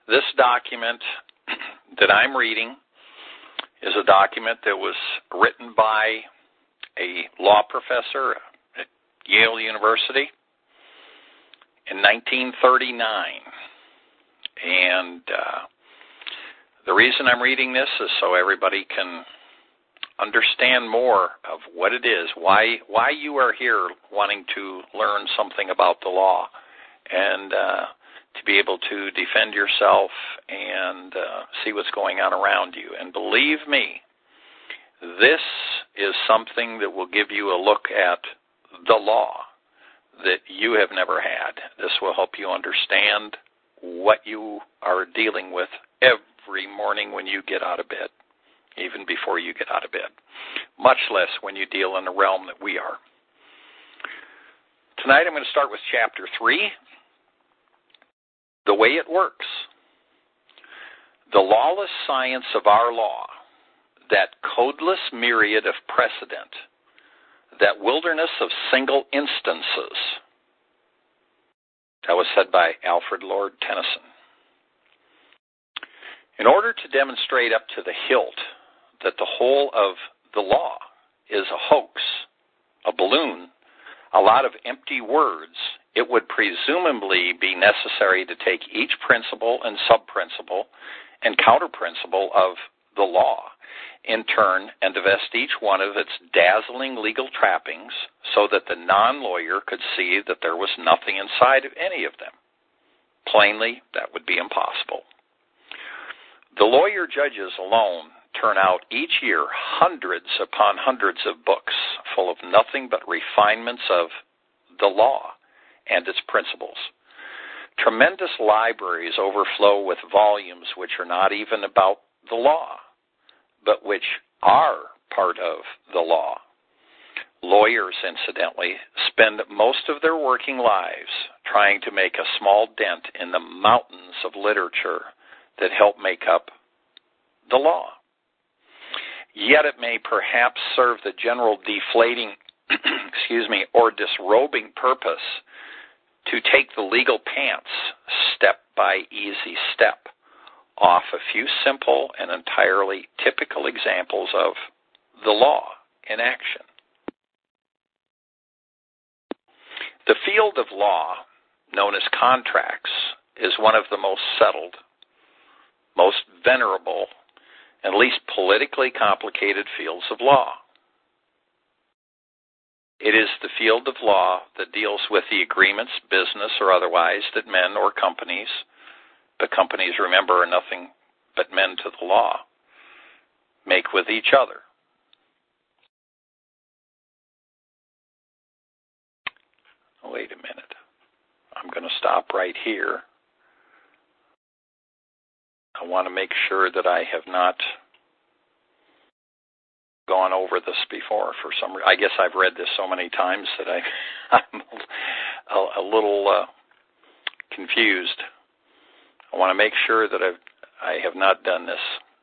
This document that I'm reading is a document that was written by a law professor at Yale University in 1939. And the reason I'm reading this is so everybody can understand more of what it is, why you are here wanting to learn something about the law, and to be able to defend yourself and see what's going on around you. And believe me, this is something that will give you a look at the law that you have never had. This will help you understand what you are dealing with every morning when you get out of bed, even before you get out of bed, much less when you deal in the realm that we are. Tonight I'm going to start with Chapter 3, The Way It Works. The lawless science of our law, that codeless myriad of precedent, that wilderness of single instances. That was said by Alfred Lord Tennyson. In order to demonstrate up to the hilt that the whole of the law is a hoax, a balloon, a lot of empty words, it would presumably be necessary to take each principle and sub-principle and counter-principle of the law in turn and divest each one of its dazzling legal trappings so that the non-lawyer could see that there was nothing inside of any of them. Plainly, that would be impossible. The lawyer judges alone turn out each year hundreds upon hundreds of books full of nothing but refinements of the law and its principles. Tremendous libraries overflow with volumes which are not even about the law, but which are part of the law. Lawyers, incidentally, spend most of their working lives trying to make a small dent in the mountains of literature that help make up the law. Yet it may perhaps serve the general deflating, or disrobing purpose to take the legal pants step by easy step off a few simple and entirely typical examples of the law in action. The field of law, known as contracts, is one of the most settled, most venerable, and least politically complicated fields of law. It is the field of law that deals with the agreements, business or otherwise, that men or companies, but companies, remember, are nothing but men to the law, make with each other. Wait a minute. I'm going to stop right here. I want to make sure that I have not gone over this before for some reason. I guess I've read this so many times that I'm a little confused. I want to make sure that I have not done this.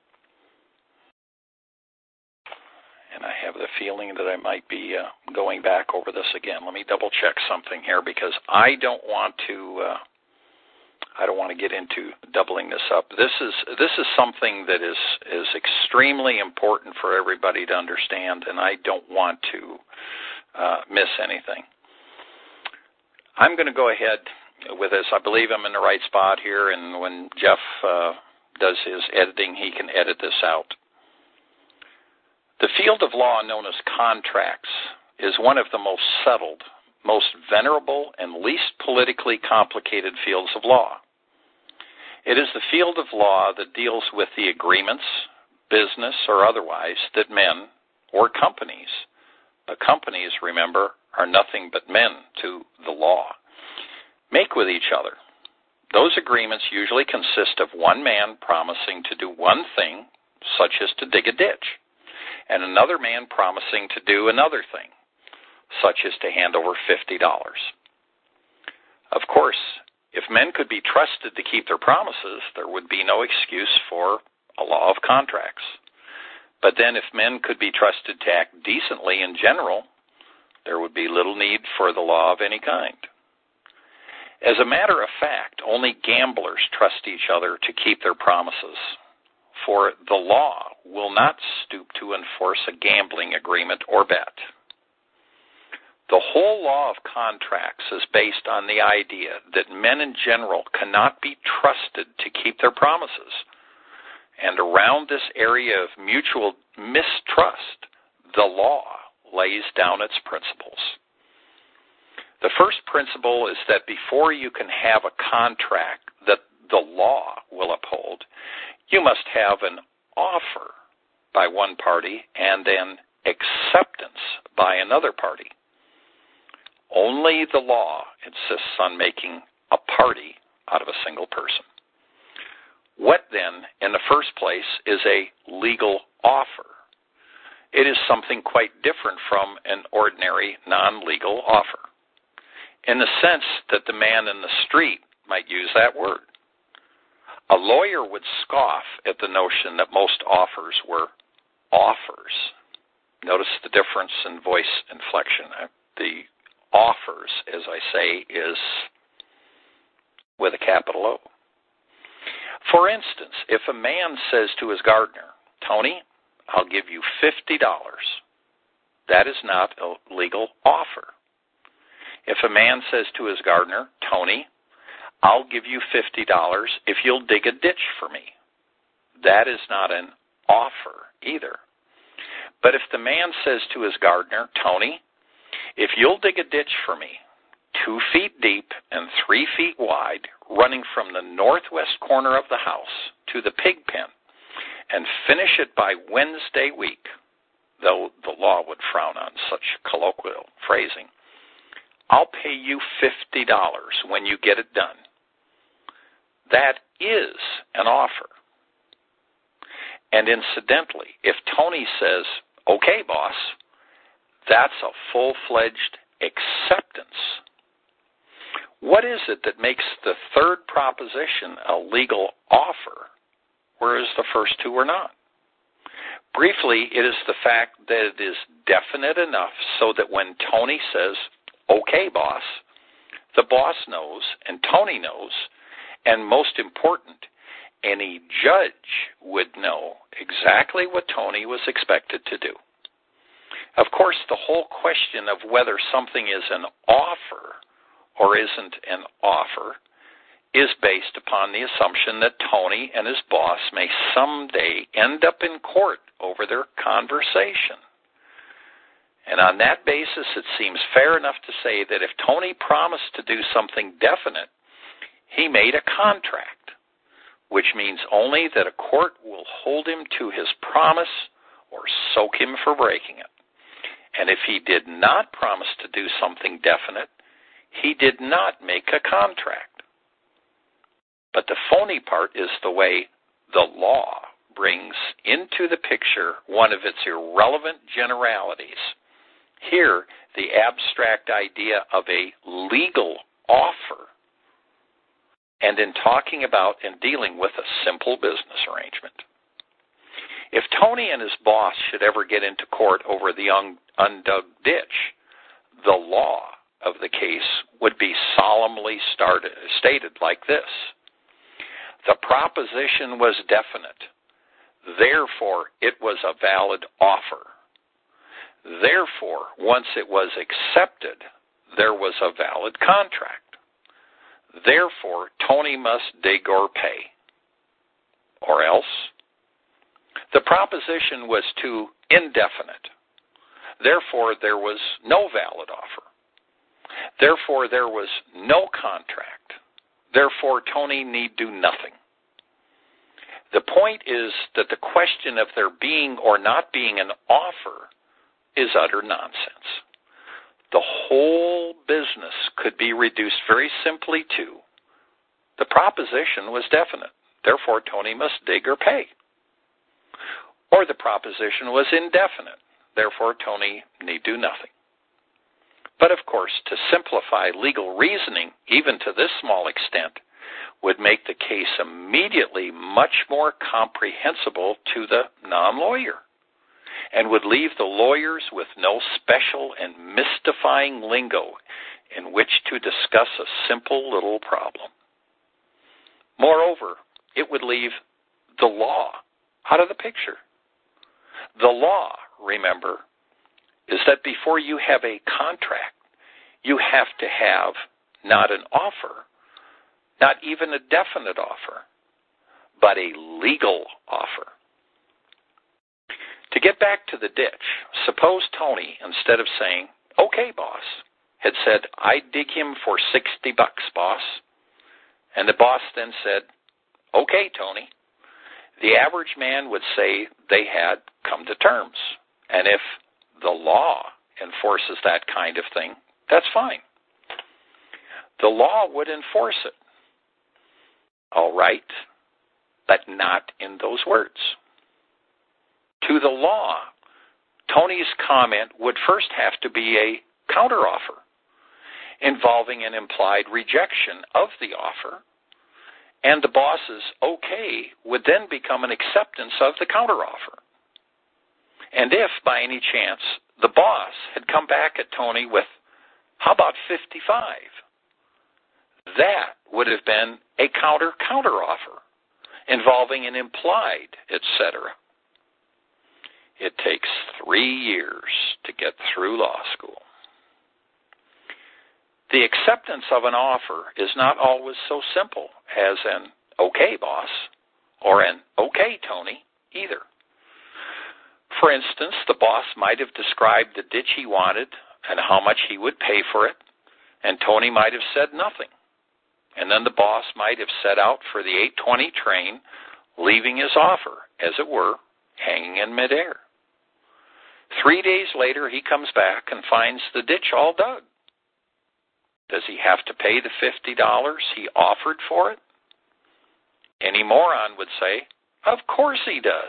And I have the feeling that I might be going back over this again. Let me double check something here because I don't want to get into doubling this up. This is something that is extremely important for everybody to understand, and I don't want to miss anything. I'm going to go ahead with this. I believe I'm in the right spot here, and when Jeff does his editing, he can edit this out. The field of law known as contracts is one of the most settled, most venerable, and least politically complicated fields of law. It is the field of law that deals with the agreements, business or otherwise, that men or companies, but companies, remember, are nothing but men to the law, make with each other. Those agreements usually consist of one man promising to do one thing, such as to dig a ditch, and another man promising to do another thing, such as to hand over $50. Of course, if men could be trusted to keep their promises, there would be no excuse for a law of contracts. But then if men could be trusted to act decently in general, there would be little need for the law of any kind. As a matter of fact, only gamblers trust each other to keep their promises, for the law will not stoop to enforce a gambling agreement or bet. The whole law of contracts is based on the idea that men in general cannot be trusted to keep their promises. And around this area of mutual mistrust, the law lays down its principles. The first principle is that before you can have a contract that the law will uphold, you must have an offer by one party and an acceptance by another party. Only the law insists on making a party out of a single person. What then, in the first place, is a legal offer? It is something quite different from an ordinary non-legal offer, in the sense that the man in the street might use that word. A lawyer would scoff at the notion that most offers were offers. Notice the difference in voice inflection. The offers, as I say, is with a capital O. For instance, if a man says to his gardener, "Tony, I'll give you $50. That is not a legal offer. If a man says to his gardener, "Tony, I'll give you $50 if you'll dig a ditch for me," that is not an offer either. But if the man says to his gardener, "Tony, if you'll dig a ditch for me, 2 feet deep and 3 feet wide, running from the northwest corner of the house to the pig pen, and finish it by Wednesday week," though the law would frown on such colloquial phrasing, "I'll pay you $50 when you get it done." That is an offer. And incidentally, if Tony says, "Okay, boss," that's a full-fledged acceptance. What is it that makes the third proposition a legal offer, whereas the first two are not? Briefly, it is the fact that it is definite enough so that when Tony says, "Okay, boss," the boss knows and Tony knows, and most important, any judge would know exactly what Tony was expected to do. Of course, the whole question of whether something is an offer or isn't an offer is based upon the assumption that Tony and his boss may someday end up in court over their conversation. And on that basis, it seems fair enough to say that if Tony promised to do something definite, he made a contract, which means only that a court will hold him to his promise or soak him for breaking it. And if he did not promise to do something definite, he did not make a contract. But the phony part is the way the law brings into the picture one of its irrelevant generalities. Here, the abstract idea of a legal offer, and in talking about and dealing with a simple business arrangement. If Tony and his boss should ever get into court over the undug ditch, the law of the case would be solemnly stated like this: the proposition was definite, therefore it was a valid offer. Therefore, once it was accepted, there was a valid contract. Therefore, Tony must dig or pay. Or else, the proposition was too indefinite. Therefore, there was no valid offer. Therefore, there was no contract. Therefore, Tony need do nothing. The point is that the question of there being or not being an offer is utter nonsense. The whole business could be reduced very simply to the proposition was definite, therefore Tony must dig or pay. Or the proposition was indefinite, therefore Tony need do nothing. But of course, to simplify legal reasoning, even to this small extent, would make the case immediately much more comprehensible to the non-lawyer, and would leave the lawyers with no special and mystifying lingo in which to discuss a simple little problem. Moreover, it would leave the law out of the picture. The law, remember, is that before you have a contract, you have to have not an offer, not even a definite offer, but a legal offer. To get back to the ditch, suppose Tony, instead of saying, "Okay, boss," had said, "I'd dig him for $60, boss." And the boss then said, "Okay, Tony." The average man would say they had come to terms. And if the law enforces that kind of thing, that's fine. The law would enforce it. All right, but not in those words. To the law, Tony's comment would first have to be a counteroffer, involving an implied rejection of the offer, and the boss's okay would then become an acceptance of the counteroffer. And if, by any chance, the boss had come back at Tony with, "How about 55? That would have been a counteroffer, involving an implied, etc. It takes 3 years to get through law school. The acceptance of an offer is not always so simple as an "okay, boss" or an "okay, Tony" either. For instance, the boss might have described the ditch he wanted and how much he would pay for it, and Tony might have said nothing. And then the boss might have set out for the 8:20 train, leaving his offer, as it were, hanging in midair. 3 days later, he comes back and finds the ditch all dug. Does he have to pay the $50 he offered for it? Any moron would say, of course he does.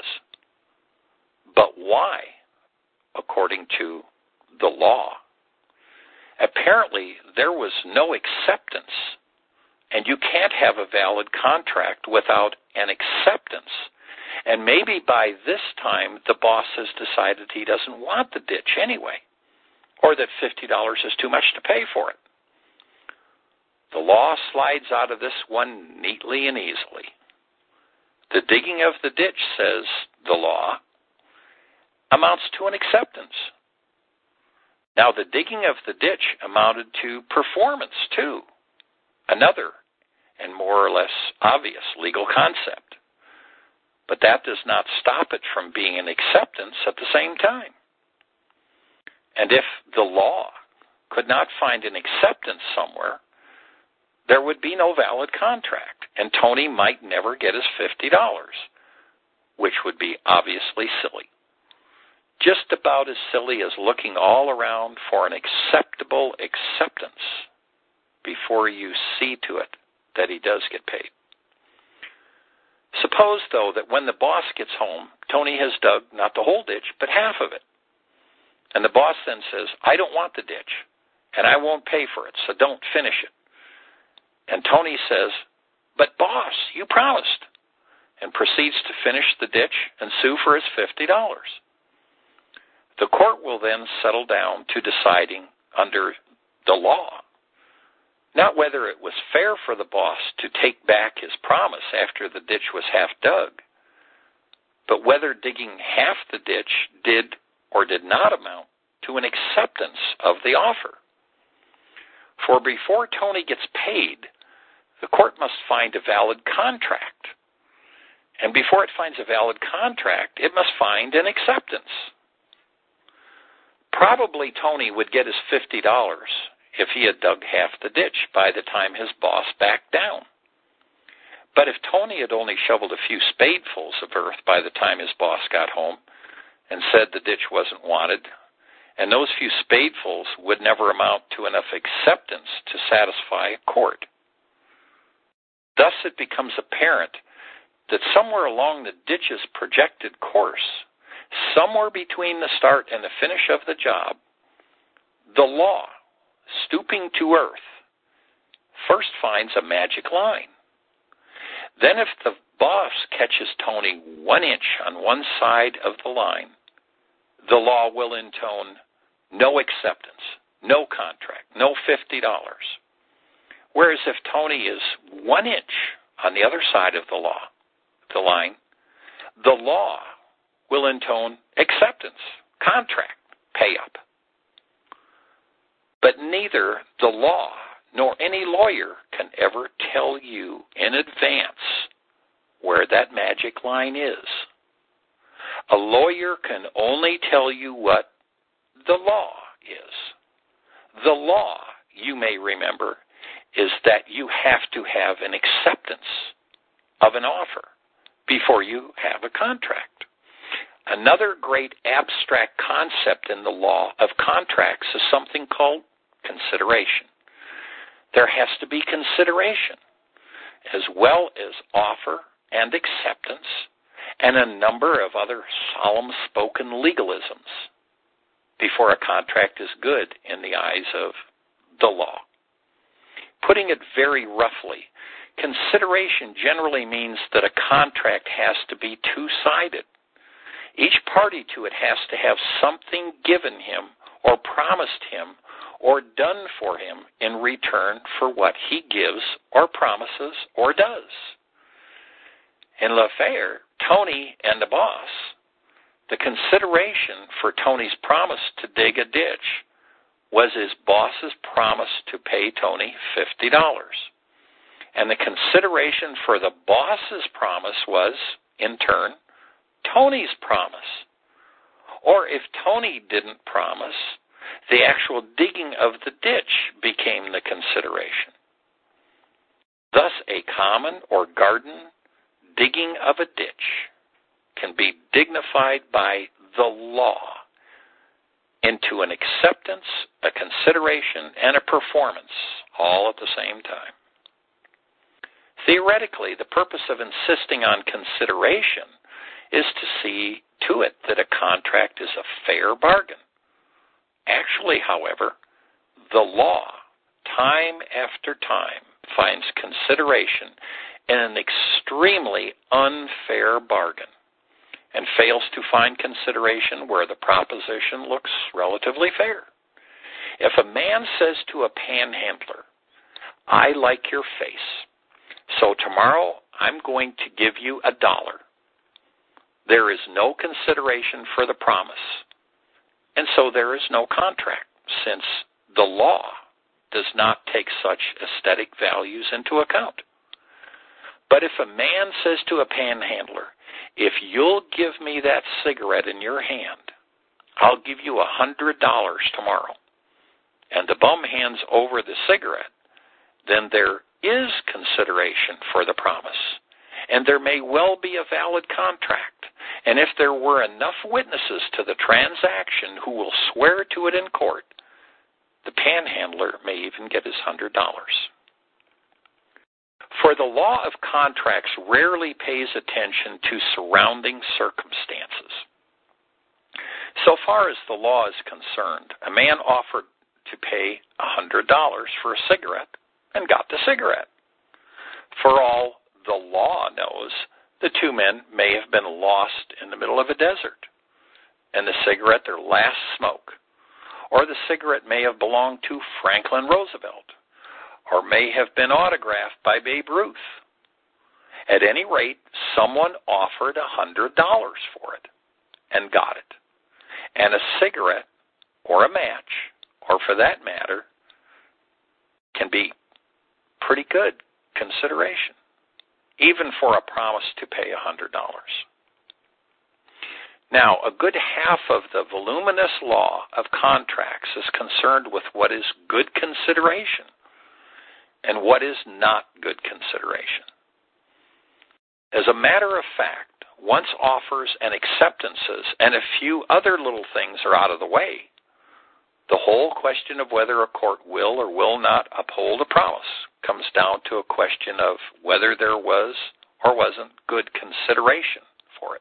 But why, according to the law? Apparently, there was no acceptance, and you can't have a valid contract without an acceptance. And maybe by this time, the boss has decided he doesn't want the ditch anyway, or that $50 is too much to pay for it. The law slides out of this one neatly and easily. The digging of the ditch, says the law, amounts to an acceptance. Now, the digging of the ditch amounted to performance, too, another and more or less obvious legal concept. But that does not stop it from being an acceptance at the same time. And if the law could not find an acceptance somewhere, there would be no valid contract, and Tony might never get his $50, which would be obviously silly. Just about as silly as looking all around for an acceptable acceptance before you see to it that he does get paid. Suppose, though, that when the boss gets home, Tony has dug not the whole ditch, but half of it. And the boss then says, "I don't want the ditch, and I won't pay for it, so don't finish it." And Tony says, "But boss, you promised," and proceeds to finish the ditch and sue for his $50. The court will then settle down to deciding under the law, not whether it was fair for the boss to take back his promise after the ditch was half dug, but whether digging half the ditch did or did not amount to an acceptance of the offer. For before Tony gets paid, the court must find a valid contract. And before it finds a valid contract, it must find an acceptance. Probably Tony would get his $50 if he had dug half the ditch by the time his boss backed down. But if Tony had only shoveled a few spadefuls of earth by the time his boss got home and said the ditch wasn't wanted, and those few spadefuls would never amount to enough acceptance to satisfy a court. Thus it becomes apparent that somewhere along the ditch's projected course, somewhere between the start and the finish of the job, the law, stooping to earth, first finds a magic line. Then if the boss catches Tony 1 inch on one side of the line, the law will intone no acceptance, no contract, no $50. Whereas if Tony is 1 inch on the other side of the line, the law will intone acceptance, contract, pay up. But neither the law nor any lawyer can ever tell you in advance where that magic line is. A lawyer can only tell you what the law is. The law, you may remember, is that you have to have an acceptance of an offer before you have a contract. Another great abstract concept in the law of contracts is something called consideration. There has to be consideration, as well as offer and acceptance, and a number of other solemn spoken legalisms before a contract is good in the eyes of the law. Putting it very roughly, consideration generally means that a contract has to be two-sided. Each party to it has to have something given him or promised him or done for him in return for what he gives or promises or does. In l'affaire, Tony and the boss, the consideration for Tony's promise to dig a ditch was his boss's promise to pay Tony $50. And the consideration for the boss's promise was, in turn, Tony's promise. Or if Tony didn't promise, the actual digging of the ditch became the consideration. Thus, a common or garden digging of a ditch can be dignified by the law into an acceptance, a consideration, and a performance, all at the same time. Theoretically, the purpose of insisting on consideration is to see to it that a contract is a fair bargain. Actually, however, the law, time after time, finds consideration in an extremely unfair bargain and fails to find consideration where the proposition looks relatively fair. If a man says to a panhandler, "I like your face, so tomorrow I'm going to give you $1. There is no consideration for the promise, and so there is no contract, since the law does not take such aesthetic values into account. But if a man says to a panhandler, "If you'll give me that cigarette in your hand, I'll give you $100 tomorrow," and the bum hands over the cigarette, then there is consideration for the promise, and there may well be a valid contract. And if there were enough witnesses to the transaction who will swear to it in court, the panhandler may even get his $100. For the law of contracts rarely pays attention to surrounding circumstances. So far as the law is concerned, a man offered to pay $100 for a cigarette and got the cigarette. For all the law knows, the two men may have been lost in the middle of a desert, and the cigarette their last smoke. Or the cigarette may have belonged to Franklin Roosevelt, or may have been autographed by Babe Ruth. At any rate, someone offered $100 for it and got it. And a cigarette, or a match, or for that matter, can be pretty good consideration, even for a promise to pay $100. Now, a good half of the voluminous law of contracts is concerned with what is good consideration and what is not good consideration. As a matter of fact, once offers and acceptances and a few other little things are out of the way, the whole question of whether a court will or will not uphold a promise comes down to a question of whether there was or wasn't good consideration for it.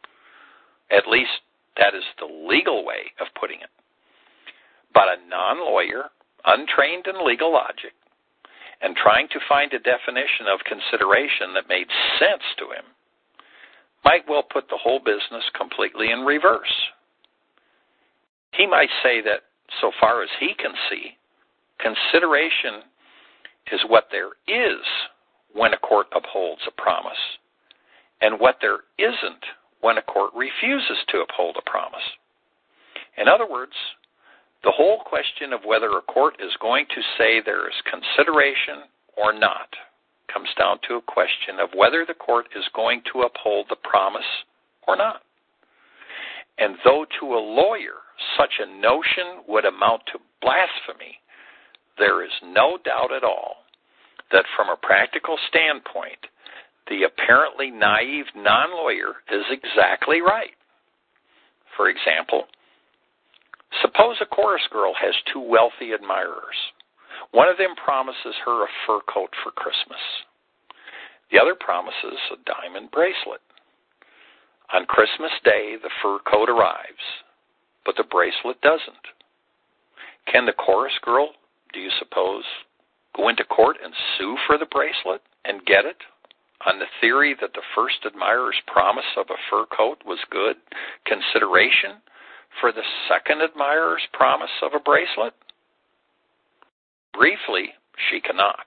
At least that is the legal way of putting it. But a non-lawyer, untrained in legal logic, and trying to find a definition of consideration that made sense to him, might well put the whole business completely in reverse. He might say that so far as he can see, consideration is what there is when a court upholds a promise, and what there isn't when a court refuses to uphold a promise. In other words, the whole question of whether a court is going to say there is consideration or not comes down to a question of whether the court is going to uphold the promise or not. And though to a lawyer such a notion would amount to blasphemy, there is no doubt at all that from a practical standpoint, the apparently naive non-lawyer is exactly right. For example, suppose a chorus girl has two wealthy admirers. One of them promises her a fur coat for Christmas. The other promises a diamond bracelet. On Christmas Day, the fur coat arrives, but the bracelet doesn't. Can the chorus girl, do you suppose, go into court and sue for the bracelet and get it on the theory that the first admirer's promise of a fur coat was good consideration for the second admirer's promise of a bracelet? Briefly, she cannot.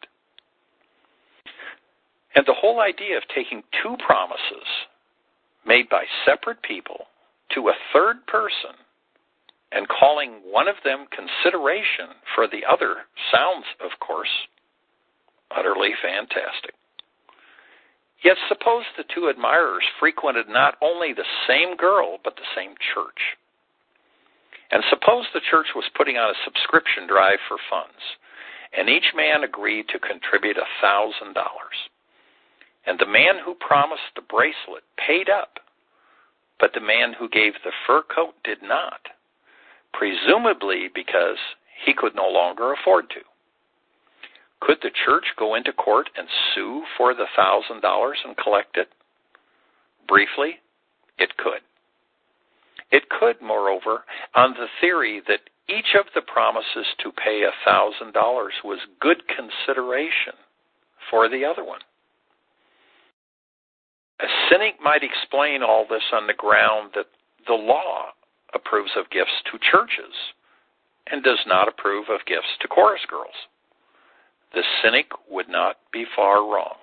And the whole idea of taking two promises made by separate people to a third person and calling one of them consideration for the other sounds, of course, utterly fantastic. Yet suppose the two admirers frequented not only the same girl, but the same church. And suppose the church was putting on a subscription drive for funds, and each man agreed to contribute $1,000. And the man who promised the bracelet paid up, but the man who gave the fur coat did not, presumably because he could no longer afford to. Could the church go into court and sue for the $1,000 and collect it? Briefly, it could. It could, moreover, on the theory that each of the promises to pay $1,000 was good consideration for the other one. A cynic might explain all this on the ground that the law approves of gifts to churches and does not approve of gifts to chorus girls. The cynic would not be far wrong.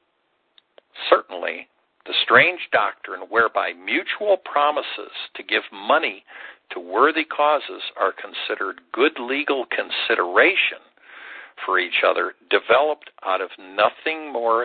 Certainly, the strange doctrine whereby mutual promises to give money to worthy causes are considered good legal consideration for each other developed out of nothing more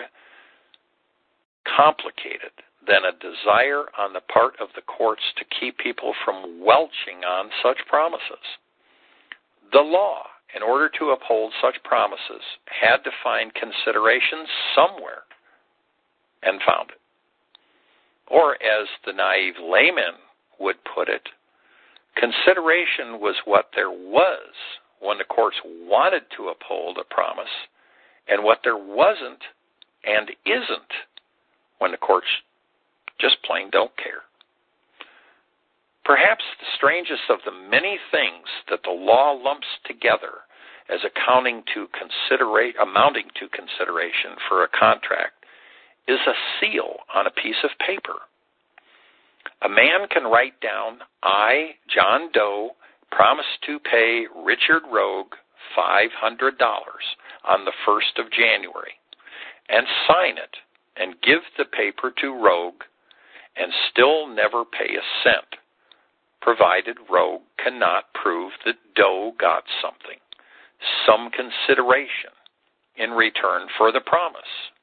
complicated than a desire on the part of the courts to keep people from welching on such promises. The law, in order to uphold such promises, had to find consideration somewhere and found it. Or, as the naive layman would put it, consideration was what there was when the courts wanted to uphold a promise, and what there wasn't and isn't when the courts just plain don't care. Perhaps the strangest of the many things that the law lumps together as amounting to consideration for a contract is a seal on a piece of paper. A man can write down, I, John Doe, promise to pay Richard Rogue $500 on the 1st of January, and sign it and give the paper to Rogue and still never pay a cent, provided Rogue cannot prove that Doe got something, some consideration, in return for the promise.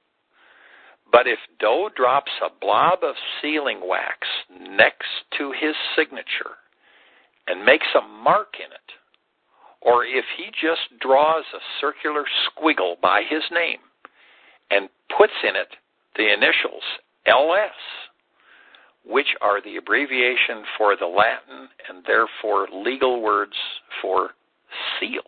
But if Doe drops a blob of sealing wax next to his signature and makes a mark in it, or if he just draws a circular squiggle by his name and puts in it the initials LS, which are the abbreviation for the Latin and therefore legal words for seal,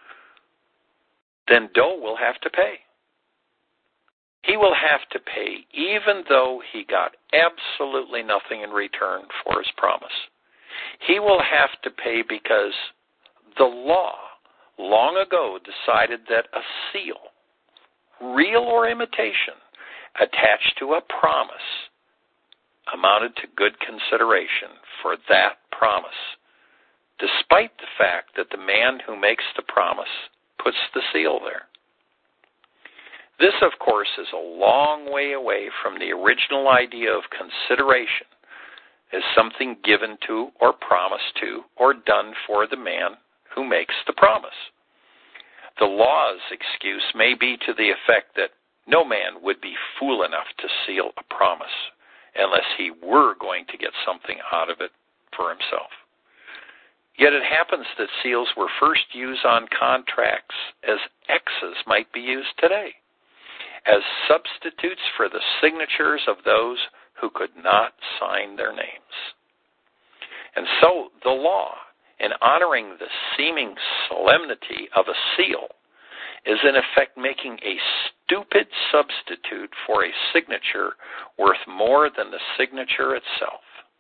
then Doe will have to pay. He will have to pay even though he got absolutely nothing in return for his promise. He will have to pay because the law long ago decided that a seal, real or imitation, attached to a promise amounted to good consideration for that promise despite the fact that the man who makes the promise puts the seal there. This, of course, is a long way away from the original idea of consideration as something given to or promised to or done for the man who makes the promise. The law's excuse may be to the effect that no man would be fool enough to seal a promise unless he were going to get something out of it for himself. Yet it happens that seals were first used on contracts as X's might be used today, as substitutes for the signatures of those who could not sign their names. And so the law, in honoring the seeming solemnity of a seal, is in effect making a stupid substitute for a signature worth more than the signature itself.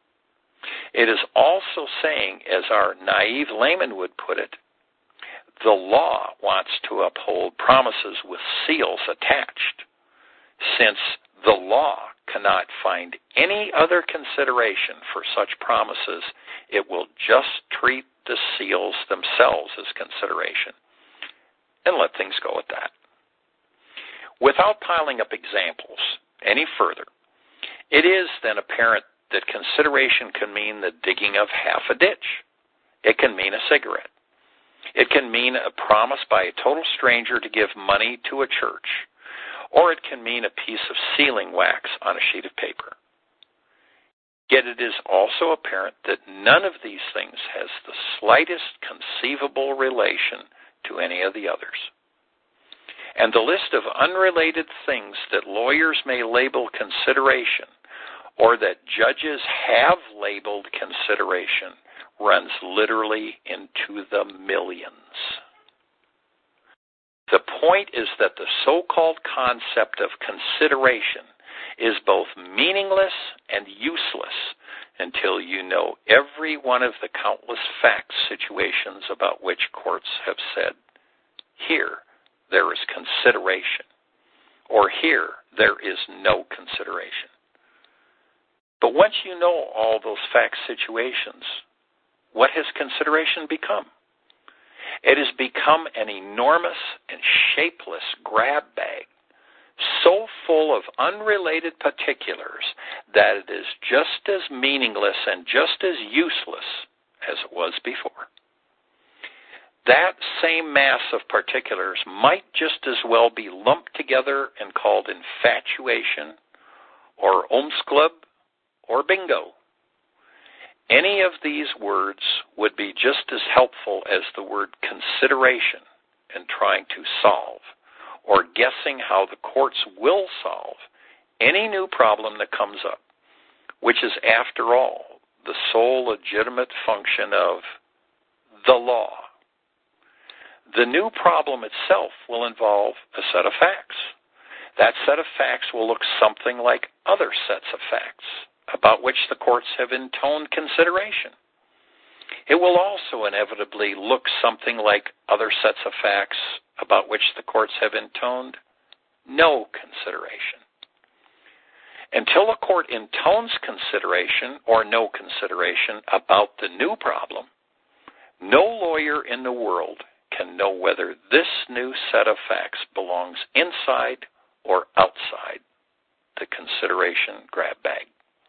It is also saying, as our naive layman would put it, the law wants to uphold promises with seals attached, since the law cannot find any other consideration for such promises. It will just treat the seals themselves as consideration and let things go at that. Without piling up examples any further, it is then apparent that consideration can mean the digging of half a ditch. It can mean a cigarette. It can mean a promise by a total stranger to give money to a church, or it can mean a piece of sealing wax on a sheet of paper. Yet it is also apparent that none of these things has the slightest conceivable relation to any of the others. And the list of unrelated things that lawyers may label consideration, or that judges have labeled consideration, runs literally into the millions. The point is that the so-called concept of consideration is both meaningless and useless until you know every one of the countless fact situations about which courts have said, here there is consideration, or here there is no consideration. But once you know all those fact situations, what has consideration become? It has become an enormous and shapeless grab bag, so full of unrelated particulars that it is just as meaningless and just as useless as it was before. That same mass of particulars might just as well be lumped together and called infatuation, or omsklubb, or bingo. Any of these words would be just as helpful as the word consideration in trying to solve, or guessing how the courts will solve, any new problem that comes up, which is, after all, the sole legitimate function of the law. The new problem itself will involve a set of facts. That set of facts will look something like other sets of facts about which the courts have intoned consideration. It will also inevitably look something like other sets of facts about which the courts have intoned no consideration. Until a court intones consideration or no consideration about the new problem, no lawyer in the world can know whether this new set of facts belongs inside or outside the consideration grab bag.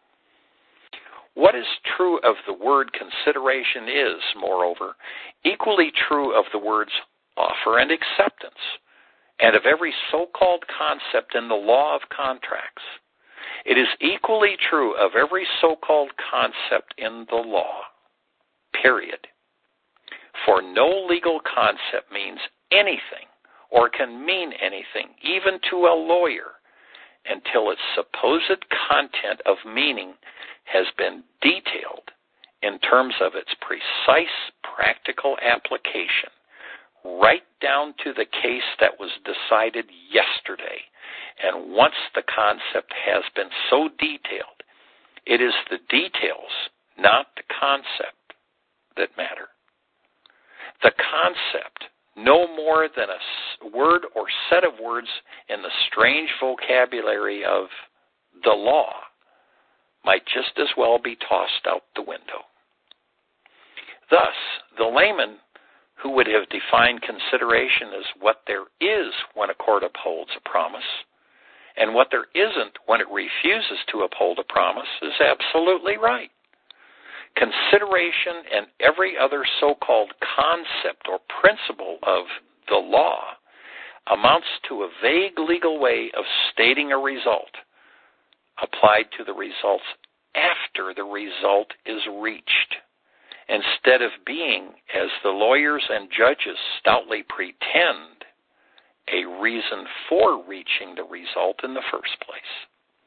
What is true of the word consideration is, moreover, equally true of the words offer and acceptance, and of every so-called concept in the law of contracts. It is equally true of every so-called concept in the law, period. For no legal concept means anything or can mean anything, even to a lawyer, until its supposed content of meaning has been detailed in terms of its precise practical application, right down to the case that was decided yesterday. And once the concept has been so detailed, it is the details, not the concept, that matter. The concept, no more than a word or set of words in the strange vocabulary of the law, might just as well be tossed out the window. Thus, the layman who would have defined consideration as what there is when a court upholds a promise and what there isn't when it refuses to uphold a promise is absolutely right. Consideration and every other so-called concept or principle of the law amounts to a vague legal way of stating a result applied to the results after the result is reached, instead of being, as the lawyers and judges stoutly pretend, a reason for reaching the result in the first place.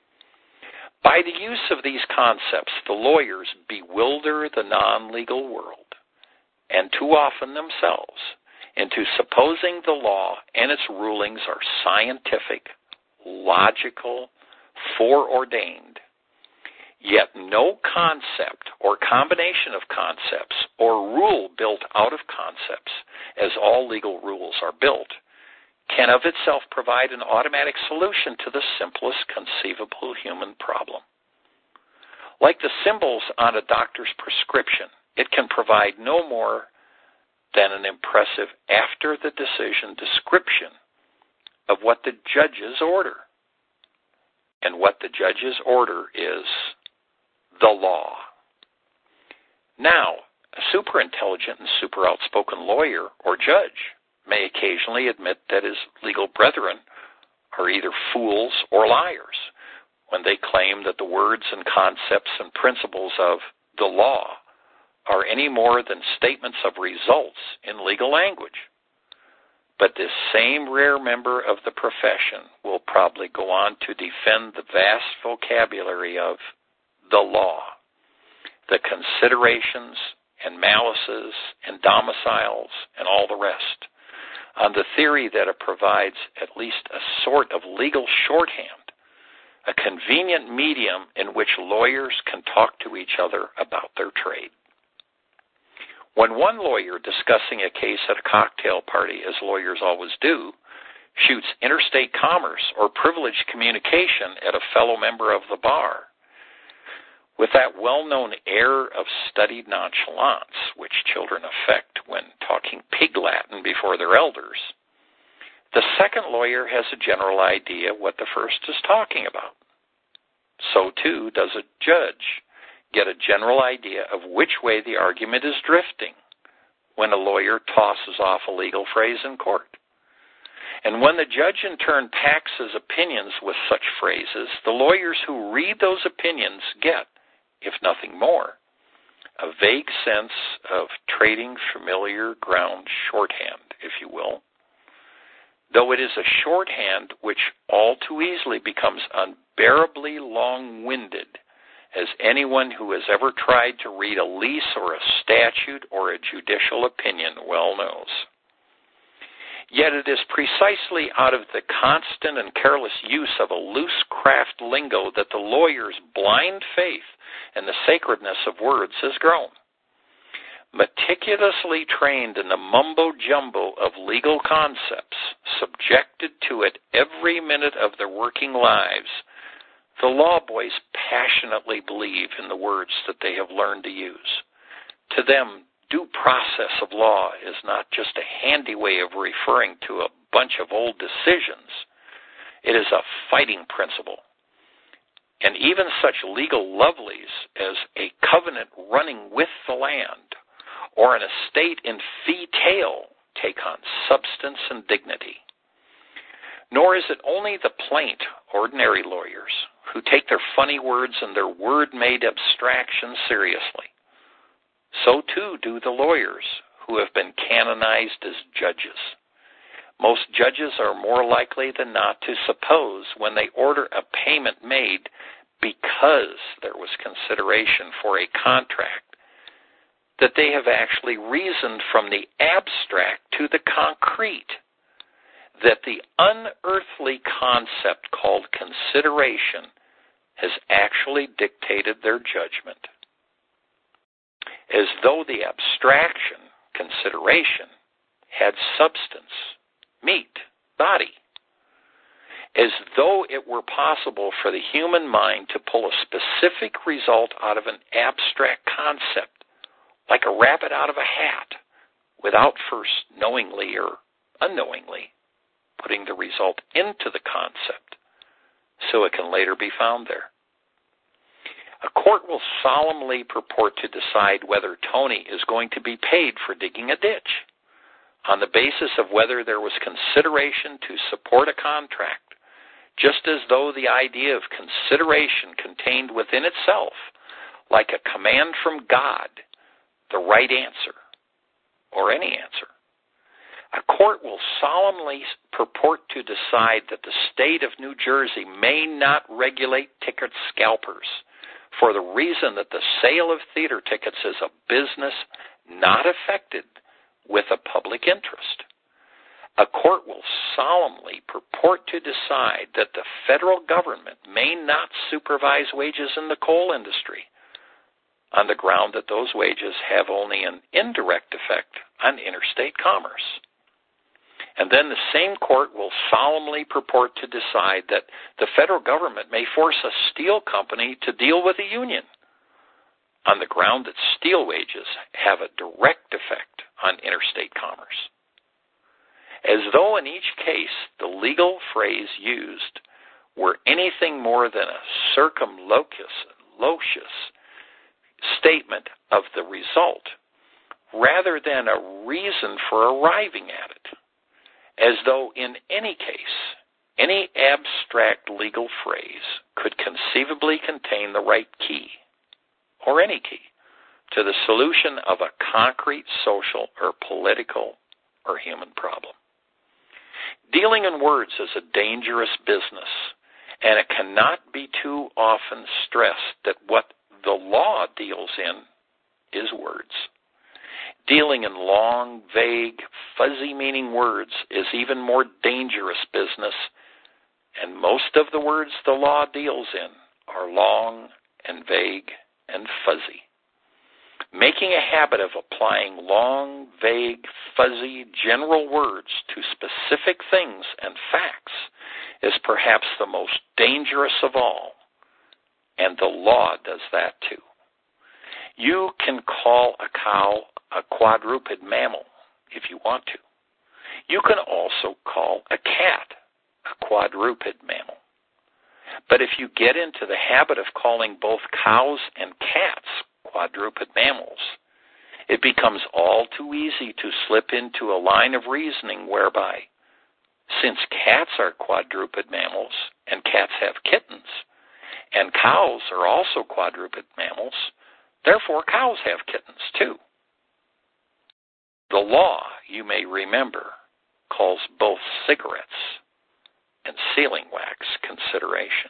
By the use of these concepts, the lawyers bewilder the non-legal world, and too often themselves, into supposing the law and its rulings are scientific, logical, foreordained. Yet no concept or combination of concepts or rule built out of concepts, as all legal rules are built, can of itself provide an automatic solution to the simplest conceivable human problem. Like the symbols on a doctor's prescription, it can provide no more than an impressive after-the-decision description of what the judge's order. And what the judge's order is the law. Now, a super intelligent and super outspoken lawyer or judge may occasionally admit that his legal brethren are either fools or liars when they claim that the words and concepts and principles of the law are any more than statements of results in legal language. But this same rare member of the profession will probably go on to defend the vast vocabulary of the law, the considerations and malices and domiciles and all the rest, on the theory that it provides at least a sort of legal shorthand, a convenient medium in which lawyers can talk to each other about their trade. When one lawyer discussing a case at a cocktail party, as lawyers always do, shoots interstate commerce or privileged communication at a fellow member of the bar, with that well-known air of studied nonchalance which children affect when talking pig Latin before their elders, the second lawyer has a general idea what the first is talking about. So, too, does a judge get a general idea of which way the argument is drifting when a lawyer tosses off a legal phrase in court. And when the judge in turn packs his opinions with such phrases, the lawyers who read those opinions get, if nothing more, a vague sense of trading familiar ground shorthand, if you will, though it is a shorthand which all too easily becomes unbearably long-winded, as anyone who has ever tried to read a lease or a statute or a judicial opinion well knows. Yet it is precisely out of the constant and careless use of a loose craft lingo that the lawyer's blind faith in the sacredness of words has grown. Meticulously trained in the mumbo-jumbo of legal concepts, subjected to it every minute of their working lives, the law boys passionately believe in the words that they have learned to use. To them, due process of law is not just a handy way of referring to a bunch of old decisions. It is a fighting principle. And even such legal lovelies as a covenant running with the land or an estate in fee tail take on substance and dignity. Nor is it only the plain, ordinary lawyers who take their funny words and their word-made abstractions seriously. So too do the lawyers who have been canonized as judges. Most judges are more likely than not to suppose when they order a payment made because there was consideration for a contract, that they have actually reasoned from the abstract to the concrete, that the unearthly concept called consideration has actually dictated their judgment, as though the abstraction, consideration, had substance, meat, body, as though it were possible for the human mind to pull a specific result out of an abstract concept like a rabbit out of a hat, without first knowingly or unknowingly putting the result into the concept so it can later be found there. A court will solemnly purport to decide whether Tony is going to be paid for digging a ditch on the basis of whether there was consideration to support a contract, just as though the idea of consideration contained within itself, like a command from God, the right answer, or any answer. A court will solemnly purport to decide that the state of New Jersey may not regulate ticket scalpers for the reason that the sale of theater tickets is a business not affected with a public interest. A court will solemnly purport to decide that the federal government may not supervise wages in the coal industry on the ground that those wages have only an indirect effect on interstate commerce. And then the same court will solemnly purport to decide that the federal government may force a steel company to deal with a union on the ground that steel wages have a direct effect on interstate commerce. As though in each case the legal phrase used were anything more than a circumlocuous statement of the result, rather than a reason for arriving at it. As though in any case, any abstract legal phrase could conceivably contain the right key, or any key, to the solution of a concrete social or political or human problem. Dealing in words is a dangerous business, and it cannot be too often stressed that what the law deals in is words. Dealing in long, vague, fuzzy meaning words is even more dangerous business, and most of the words the law deals in are long and vague and fuzzy. Making a habit of applying long, vague, fuzzy, general words to specific things and facts is perhaps the most dangerous of all, and the law does that too. You can call a cow a quadruped mammal if you want to. You can also call a cat a quadruped mammal. But if you get into the habit of calling both cows and cats quadruped mammals, it becomes all too easy to slip into a line of reasoning whereby, since cats are quadruped mammals and cats have kittens, and cows are also quadruped mammals, therefore cows have kittens too. The law, you may remember, calls both cigarettes and sealing wax consideration.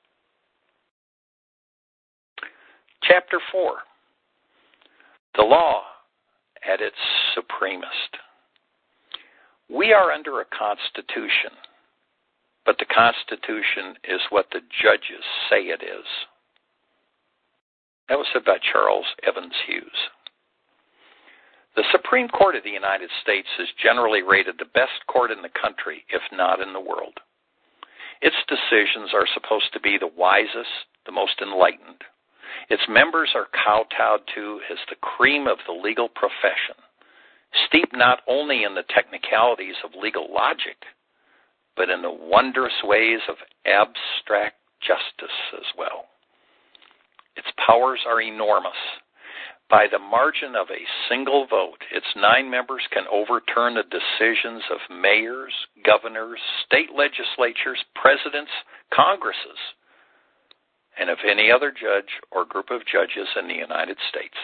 Chapter 4. The law at its supremest. We are under a constitution, but the Constitution is what the judges say it is. That was said by Charles Evans Hughes. The Supreme Court of the United States is generally rated the best court in the country, if not in the world. Its decisions are supposed to be the wisest, the most enlightened. Its members are kowtowed to as the cream of the legal profession, steeped not only in the technicalities of legal logic, but in the wondrous ways of abstract justice as well. Its powers are enormous. By the margin of a single vote, its 9 members can overturn the decisions of mayors, governors, state legislatures, presidents, congresses, and of any other judge or group of judges in the United States.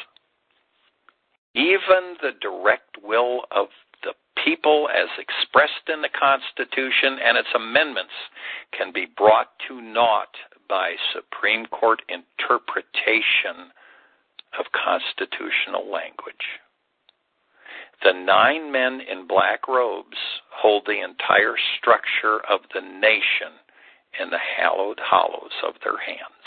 Even the direct will of the people as expressed in the Constitution and its amendments can be brought to naught by Supreme Court interpretation of constitutional language. The 9 men in black robes hold the entire structure of the nation in the hallowed hollows of their hands.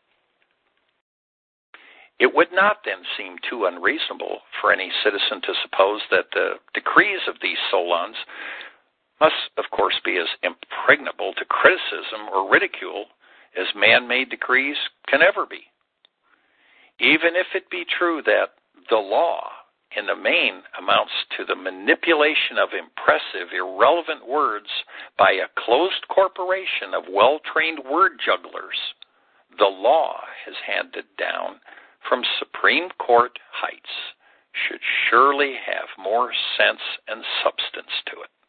It would not then seem too unreasonable for any citizen to suppose that the decrees of these solons must, of course, be as impregnable to criticism or ridicule as man-made decrees can ever be. Even if it be true that The law, in the main, amounts to the manipulation of impressive, irrelevant words by a closed corporation of well-trained word jugglers. The law, as handed down from Supreme Court heights, should surely have more sense and substance to it.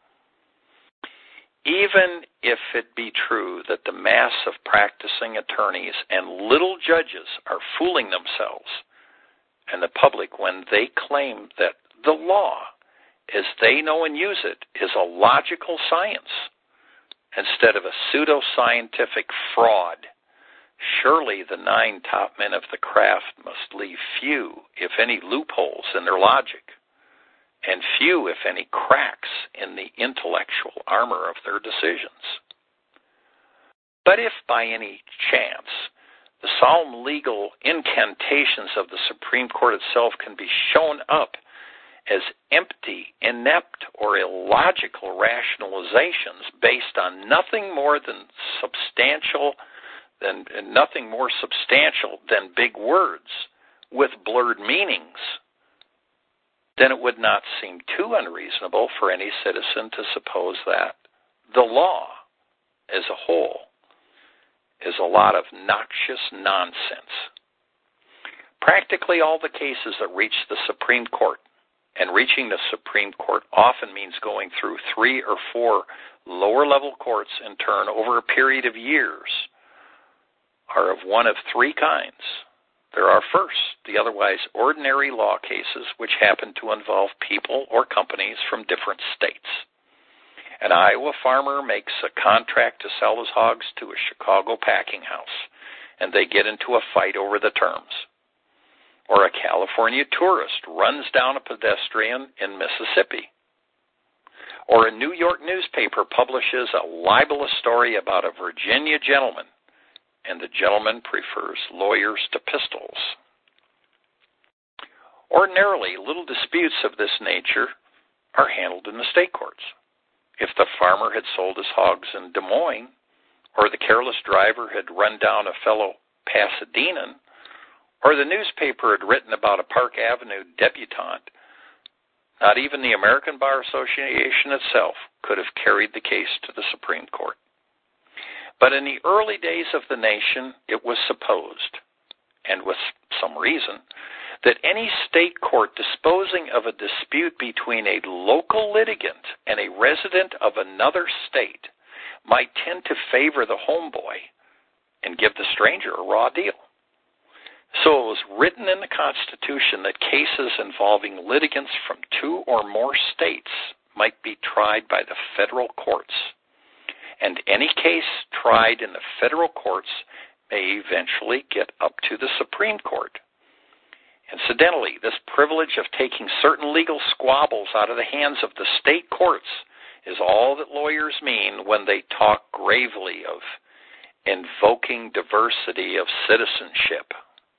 Even if it be true that the mass of practicing attorneys and little judges are fooling themselves and the public when they claim that the law, as they know and use it, is a logical science instead of a pseudoscientific fraud, surely the 9 top men of the craft must leave few, if any, loopholes in their logic, and few, if any, cracks in the intellectual armor of their decisions. But if by any chance the solemn legal incantations of the Supreme Court itself can be shown up as empty, inept, or illogical rationalizations based on nothing more substantial than big words with blurred meanings, then it would not seem too unreasonable for any citizen to suppose that the law as a whole is a lot of noxious nonsense. Practically all the cases that reach the Supreme Court, and reaching the Supreme Court often means going through 3 or 4 lower-level courts in turn over a period of years, are of one of 3 kinds. There are, first, the otherwise ordinary law cases which happen to involve people or companies from different states. An Iowa farmer makes a contract to sell his hogs to a Chicago packing house, and they get into a fight over the terms. Or a California tourist runs down a pedestrian in Mississippi. Or a New York newspaper publishes a libelous story about a Virginia gentleman, and the gentleman prefers lawyers to pistols. Ordinarily, little disputes of this nature are handled in the state courts. If the farmer had sold his hogs in Des Moines, or the careless driver had run down a fellow Pasadenan, or the newspaper had written about a Park Avenue debutante, not even the American Bar Association itself could have carried the case to the Supreme Court. But in the early days of the nation, it was supposed, and with some reason, that any state court disposing of a dispute between a local litigant and a resident of another state might tend to favor the homeboy and give the stranger a raw deal. So it was written in the Constitution that cases involving litigants from 2 or more states might be tried by the federal courts, and any case tried in the federal courts may eventually get up to the Supreme Court. Incidentally, this privilege of taking certain legal squabbles out of the hands of the state courts is all that lawyers mean when they talk gravely of invoking diversity of citizenship.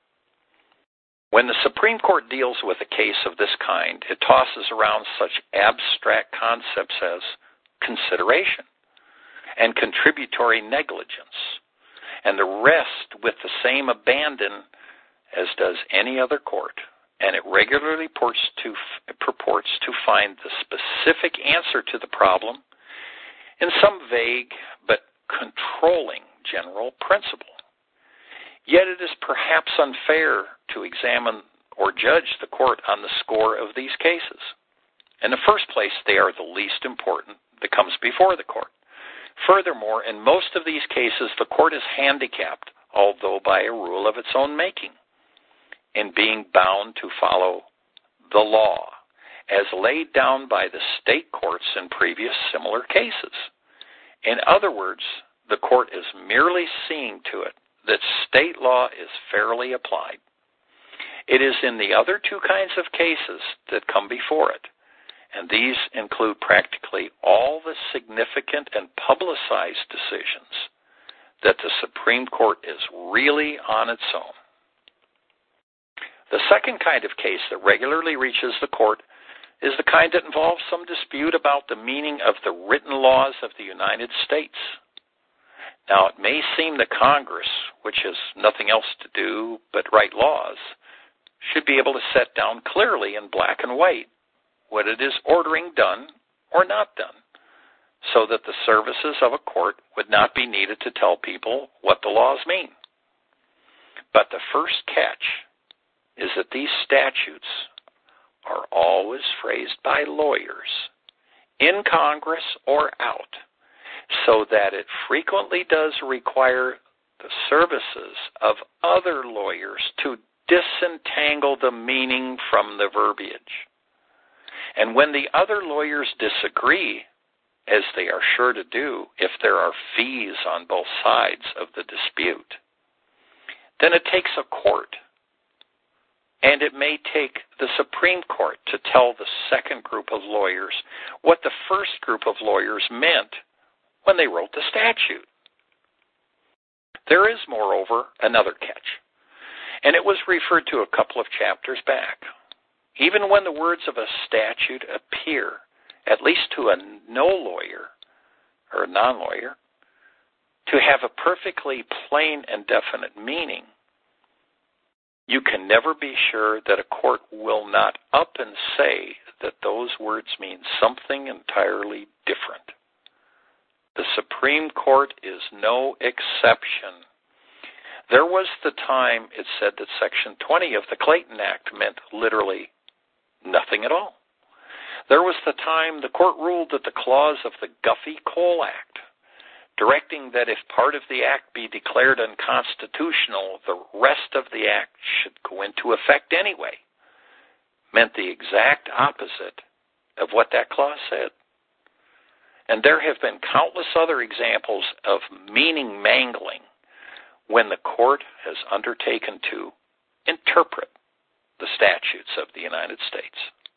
When the Supreme Court deals with a case of this kind, it tosses around such abstract concepts as consideration and contributory negligence, and the rest with the same abandon as does any other court, and it regularly purports to find the specific answer to the problem in some vague but controlling general principle. Yet it is perhaps unfair to examine or judge the court on the score of these cases. In the first place, they are the least important that comes before the court. Furthermore, in most of these cases, the court is handicapped, although by a rule of its own making, in being bound to follow the law, as laid down by the state courts in previous similar cases. In other words, the court is merely seeing to it that state law is fairly applied. It is in the other 2 kinds of cases that come before it, and these include practically all the significant and publicized decisions, that the Supreme Court is really on its own. The second kind of case that regularly reaches the court is the kind that involves some dispute about the meaning of the written laws of the United States. Now, it may seem that Congress, which has nothing else to do but write laws, should be able to set down clearly in black and white what it is ordering done or not done, so that the services of a court would not be needed to tell people what the laws mean. But the first catch is that these statutes are always phrased by lawyers, in Congress or out, so that it frequently does require the services of other lawyers to disentangle the meaning from the verbiage. And when the other lawyers disagree, as they are sure to do if there are fees on both sides of the dispute, then it takes a court, and it may take the Supreme Court to tell the second group of lawyers what the first group of lawyers meant when they wrote the statute. There is, moreover, another catch, and it was referred to a couple of chapters back. Even when the words of a statute appear, at least to a no-lawyer or a non-lawyer, to have a perfectly plain and definite meaning, you can never be sure that a court will not up and say that those words mean something entirely different. The Supreme Court is no exception. There was the time it said that Section 20 of the Clayton Act meant literally nothing at all. There was the time the court ruled that the clause of the Guffey-Cole Act, directing that if part of the act be declared unconstitutional, the rest of the act should go into effect anyway, meant the exact opposite of what that clause said. And there have been countless other examples of meaning mangling when the court has undertaken to interpret the statutes of the United States.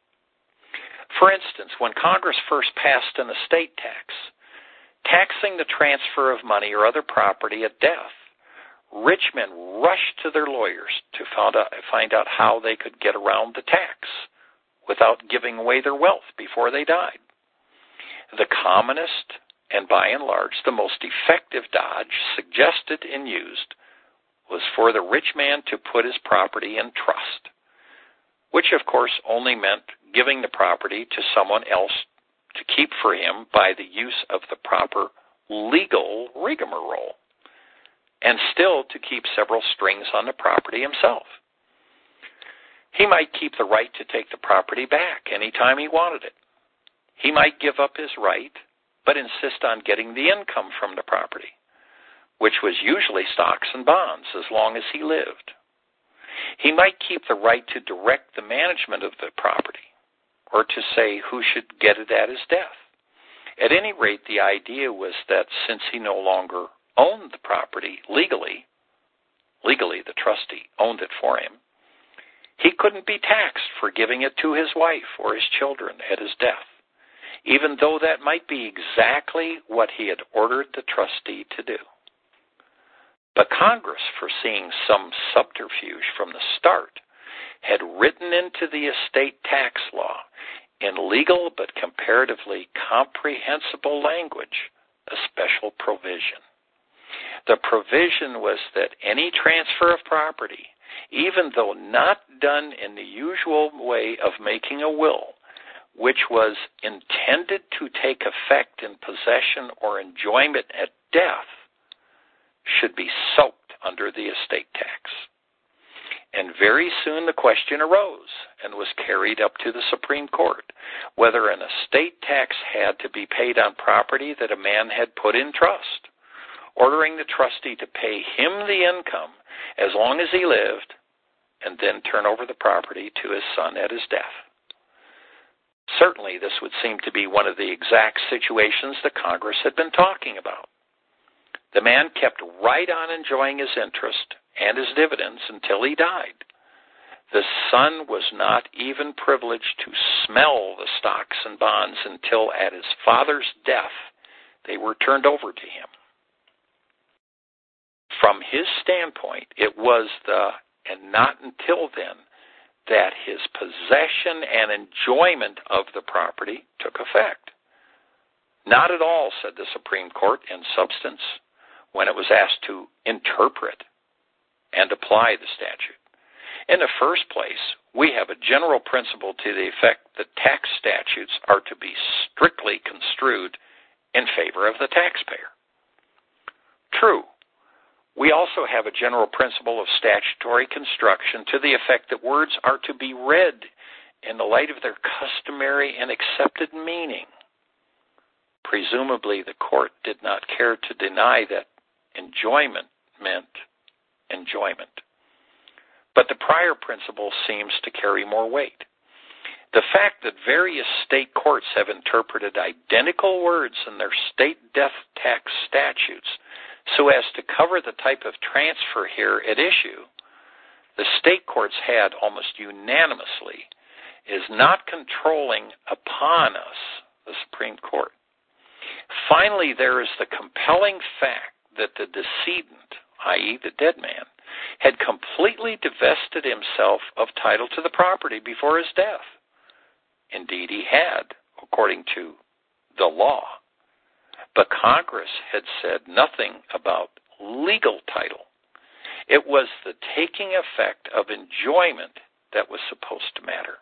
For instance, when Congress first passed an estate tax, taxing the transfer of money or other property at death, rich men rushed to their lawyers to find out how they could get around the tax without giving away their wealth before they died. The commonest and by and large the most effective dodge suggested and used was for the rich man to put his property in trust, which of course only meant giving the property to someone else to keep for him by the use of the proper legal rigmarole, and still to keep several strings on the property himself. He might keep the right to take the property back anytime he wanted it. He might give up his right, but insist on getting the income from the property, which was usually stocks and bonds as long as he lived. He might keep the right to direct the management of the property, or to say who should get it at his death. At any rate, the idea was that since he no longer owned the property legally the trustee owned it for him, he couldn't be taxed for giving it to his wife or his children at his death, even though that might be exactly what he had ordered the trustee to do. But Congress, foreseeing some subterfuge from the start, had written into the estate tax law in legal but comparatively comprehensible language a special provision. The provision was that any transfer of property, even though not done in the usual way of making a will, which was intended to take effect in possession or enjoyment at death, should be soaked under the estate tax. And very soon the question arose and was carried up to the Supreme Court whether an estate tax had to be paid on property that a man had put in trust, ordering the trustee to pay him the income as long as he lived and then turn over the property to his son at his death. Certainly this would seem to be one of the exact situations that Congress had been talking about. The man kept right on enjoying his interest and his dividends until he died. The son was not even privileged to smell the stocks and bonds until at his father's death they were turned over to him. From his standpoint, it was and not until then, that his possession and enjoyment of the property took effect. Not at all, said the Supreme Court in substance, when it was asked to interpret and apply the statute. In the first place, we have a general principle to the effect that tax statutes are to be strictly construed in favor of the taxpayer. True, we also have a general principle of statutory construction to the effect that words are to be read in the light of their customary and accepted meaning. Presumably, the court did not care to deny that enjoyment meant enjoyment. But the prior principle seems to carry more weight. The fact that various state courts have interpreted identical words in their state death tax statutes so as to cover the type of transfer here at issue, the state courts had almost unanimously, is not controlling upon us, the Supreme Court. Finally, there is the compelling fact that the decedent, i.e. the dead man, had completely divested himself of title to the property before his death. Indeed, he had, according to the law. But Congress had said nothing about legal title. It was the taking effect of enjoyment that was supposed to matter.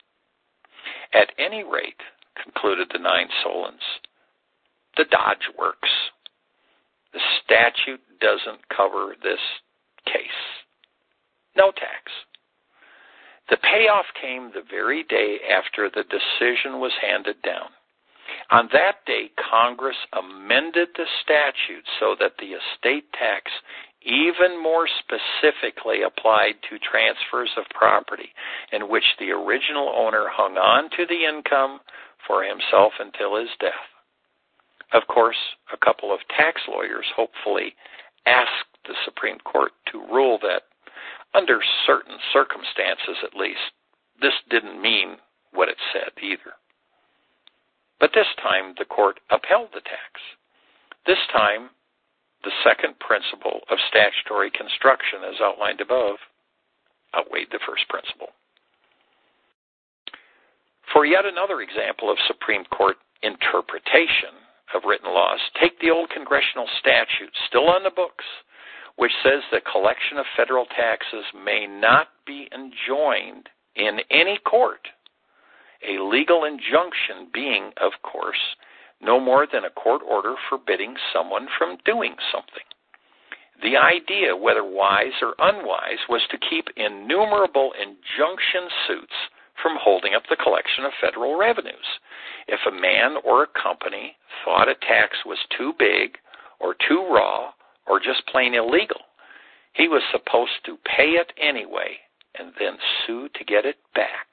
At any rate, concluded the Nine Solons, the dodge works. The statute doesn't cover this case. No tax. The payoff came the very day after the decision was handed down. On that day, Congress amended the statute so that the estate tax even more specifically applied to transfers of property in which the original owner hung on to the income for himself until his death. Of course, a couple of tax lawyers hopefully asked the Supreme Court to rule that, under certain circumstances at least, this didn't mean what it said either. But this time, the court upheld the tax. This time, the second principle of statutory construction, as outlined above, outweighed the first principle. For yet another example of Supreme Court interpretation of written laws, take the old congressional statute, still on the books, which says that collection of federal taxes may not be enjoined in any court. A legal injunction being, of course, no more than a court order forbidding someone from doing something. The idea, whether wise or unwise, was to keep innumerable injunction suits from holding up the collection of federal revenues. If a man or a company thought a tax was too big or too raw or just plain illegal, he was supposed to pay it anyway and then sue to get it back.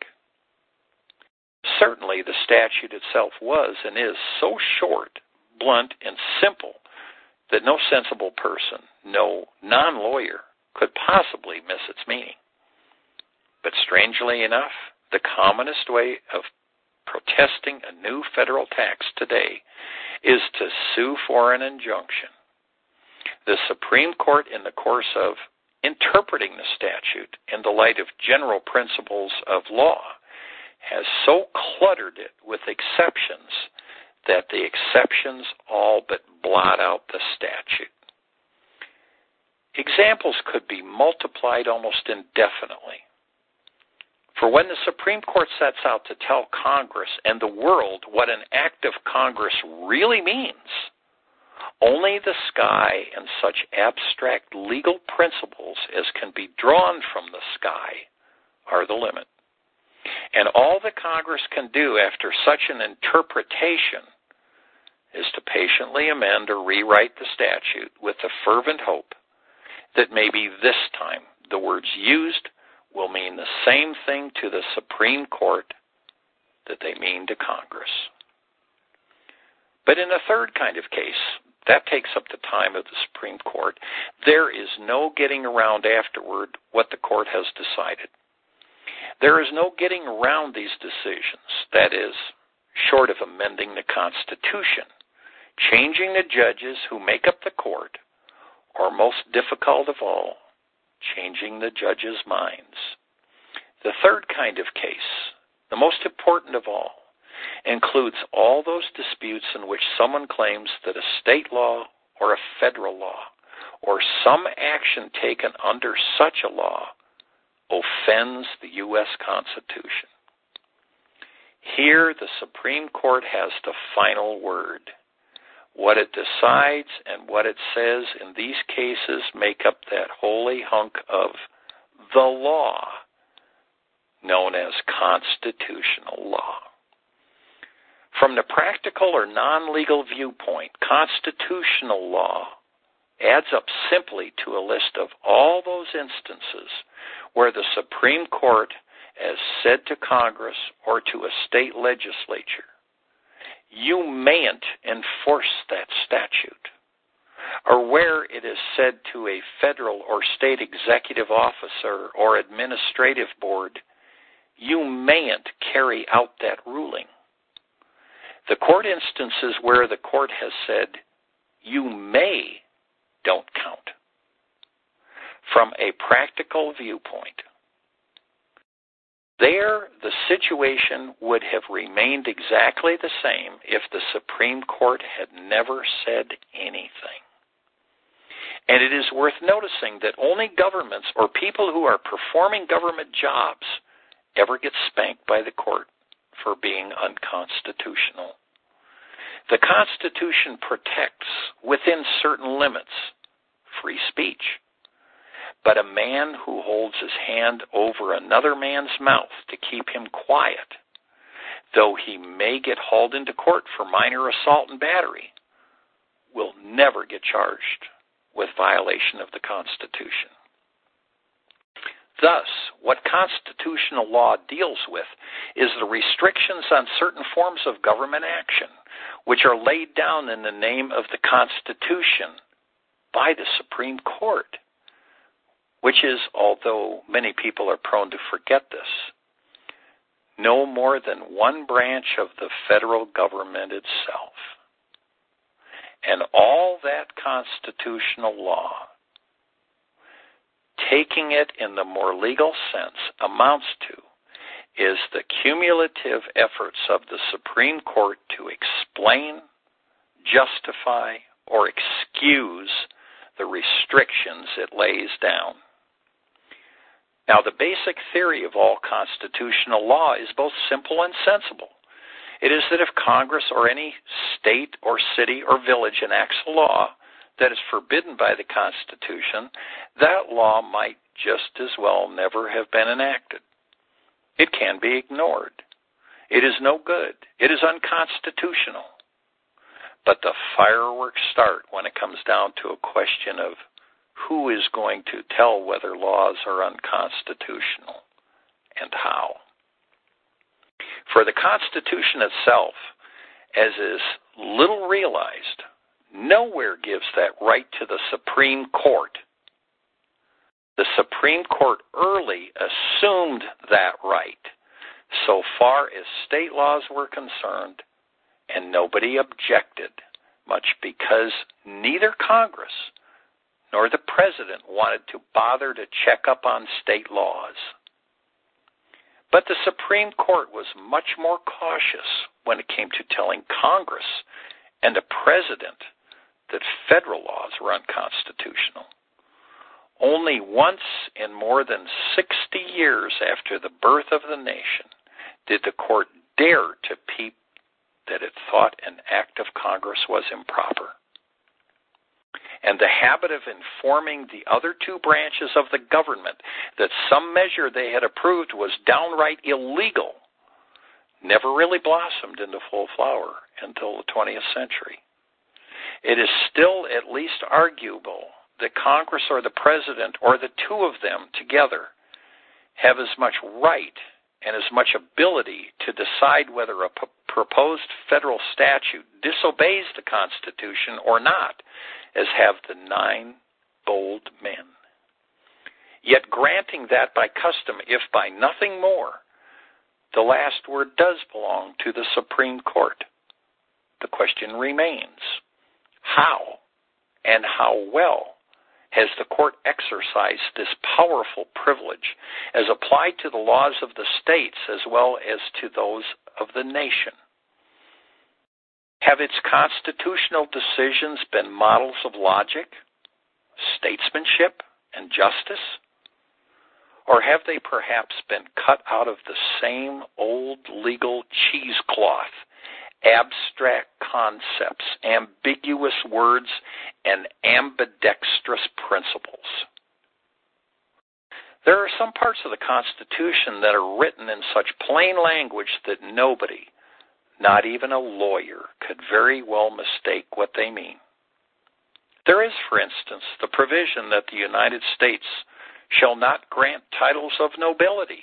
Certainly, the statute itself was and is so short, blunt, and simple that no sensible person, no non-lawyer, could possibly miss its meaning. But strangely enough, the commonest way of protesting a new federal tax today is to sue for an injunction. The Supreme Court, in the course of interpreting the statute in the light of general principles of law, has so cluttered it with exceptions that the exceptions all but blot out the statute. Examples could be multiplied almost indefinitely. For when the Supreme Court sets out to tell Congress and the world what an act of Congress really means, only the sky and such abstract legal principles as can be drawn from the sky are the limit. And all the Congress can do after such an interpretation is to patiently amend or rewrite the statute with the fervent hope that maybe this time the words used will mean the same thing to the Supreme Court that they mean to Congress. But in a third kind of case, that takes up the time of the Supreme Court, there is no getting around afterward what the court has decided. There is no getting around these decisions, that is, short of amending the Constitution, changing the judges who make up the court, or most difficult of all, changing the judges' minds. The third kind of case, the most important of all, includes all those disputes in which someone claims that a state law or a federal law or some action taken under such a law offends the U.S. Constitution. Here, the Supreme Court has the final word. What it decides and what it says in these cases make up that holy hunk of the law known as constitutional law. From the practical or non-legal viewpoint, constitutional law adds up simply to a list of all those instances where the Supreme Court has said to Congress or to a state legislature, you mayn't enforce that statute, or where it is said to a federal or state executive officer or administrative board, you mayn't carry out that ruling. The court instances where the court has said, you may, don't count. From a practical viewpoint, there, the situation would have remained exactly the same if the Supreme Court had never said anything. And it is worth noticing that only governments or people who are performing government jobs ever get spanked by the court for being unconstitutional. The Constitution protects, within certain limits, free speech. But a man who holds his hand over another man's mouth to keep him quiet, though he may get hauled into court for minor assault and battery, will never get charged with violation of the Constitution. Thus, what constitutional law deals with is the restrictions on certain forms of government action, which are laid down in the name of the Constitution by the Supreme Court, which is, although many people are prone to forget this, no more than one branch of the federal government itself. And all that constitutional law, taking it in the more legal sense, amounts to is the cumulative efforts of the Supreme Court to explain, justify, or excuse the restrictions it lays down. Now, the basic theory of all constitutional law is both simple and sensible. It is that if Congress or any state or city or village enacts a law that is forbidden by the Constitution, that law might just as well never have been enacted. It can be ignored. It is no good. It is unconstitutional. But the fireworks start when it comes down to a question of who is going to tell whether laws are unconstitutional and how. For the Constitution itself, as is little realized, nowhere gives that right to the Supreme Court. The Supreme Court early assumed that right, so far as state laws were concerned, and nobody objected, much because neither Congress nor the President wanted to bother to check up on state laws. But the Supreme Court was much more cautious when it came to telling Congress and the President that federal laws were unconstitutional. Only once in more than 60 years after the birth of the nation did the court dare to peep that it thought an act of Congress was improper. And the habit of informing the other two branches of the government that some measure they had approved was downright illegal never really blossomed into full flower until the 20th century. It is still at least arguable that Congress or the President or the two of them together have as much right and as much ability to decide whether a proposed federal statute disobeys the Constitution or not as have the 9 bold men. Yet granting that by custom, if by nothing more, the last word does belong to the Supreme Court, the question remains, how and how well has the court exercised this powerful privilege as applied to the laws of the states as well as to those of the nation? Have its constitutional decisions been models of logic, statesmanship, and justice? Or have they perhaps been cut out of the same old legal cheesecloth? Abstract concepts, ambiguous words, and ambidextrous principles. There are some parts of the Constitution that are written in such plain language that nobody, not even a lawyer, could very well mistake what they mean. There is, for instance, the provision that the United States shall not grant titles of nobility.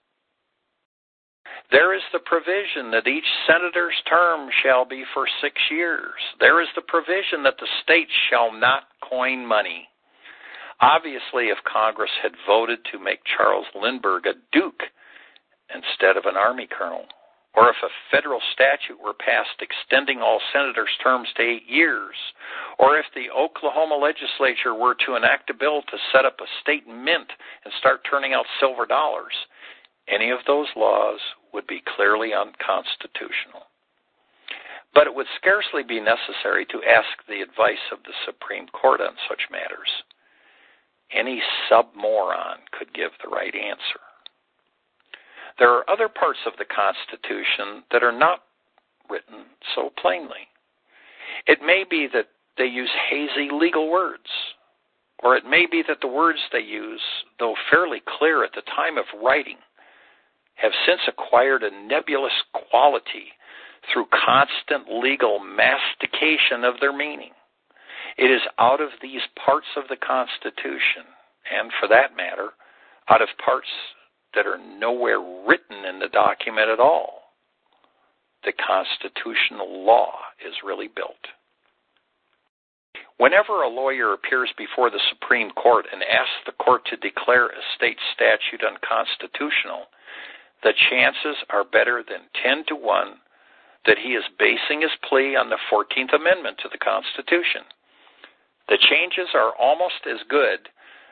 There is the provision that each senator's term shall be for 6 years. There is the provision that the states shall not coin money. Obviously, if Congress had voted to make Charles Lindbergh a duke instead of an army colonel, or if a federal statute were passed extending all senators' terms to 8 years, or if the Oklahoma legislature were to enact a bill to set up a state mint and start turning out silver dollars, any of those laws would be clearly unconstitutional. But it would scarcely be necessary to ask the advice of the Supreme Court on such matters. Any submoron could give the right answer. There are other parts of the Constitution that are not written so plainly. It may be that they use hazy legal words, or it may be that the words they use, though fairly clear at the time of writing, have since acquired a nebulous quality through constant legal mastication of their meaning. It is out of these parts of the Constitution, and for that matter, out of parts that are nowhere written in the document at all, the constitutional law is really built. Whenever a lawyer appears before the Supreme Court and asks the court to declare a state statute unconstitutional, the chances are better than 10 to 1 that he is basing his plea on the 14th Amendment to the Constitution. The chances are almost as good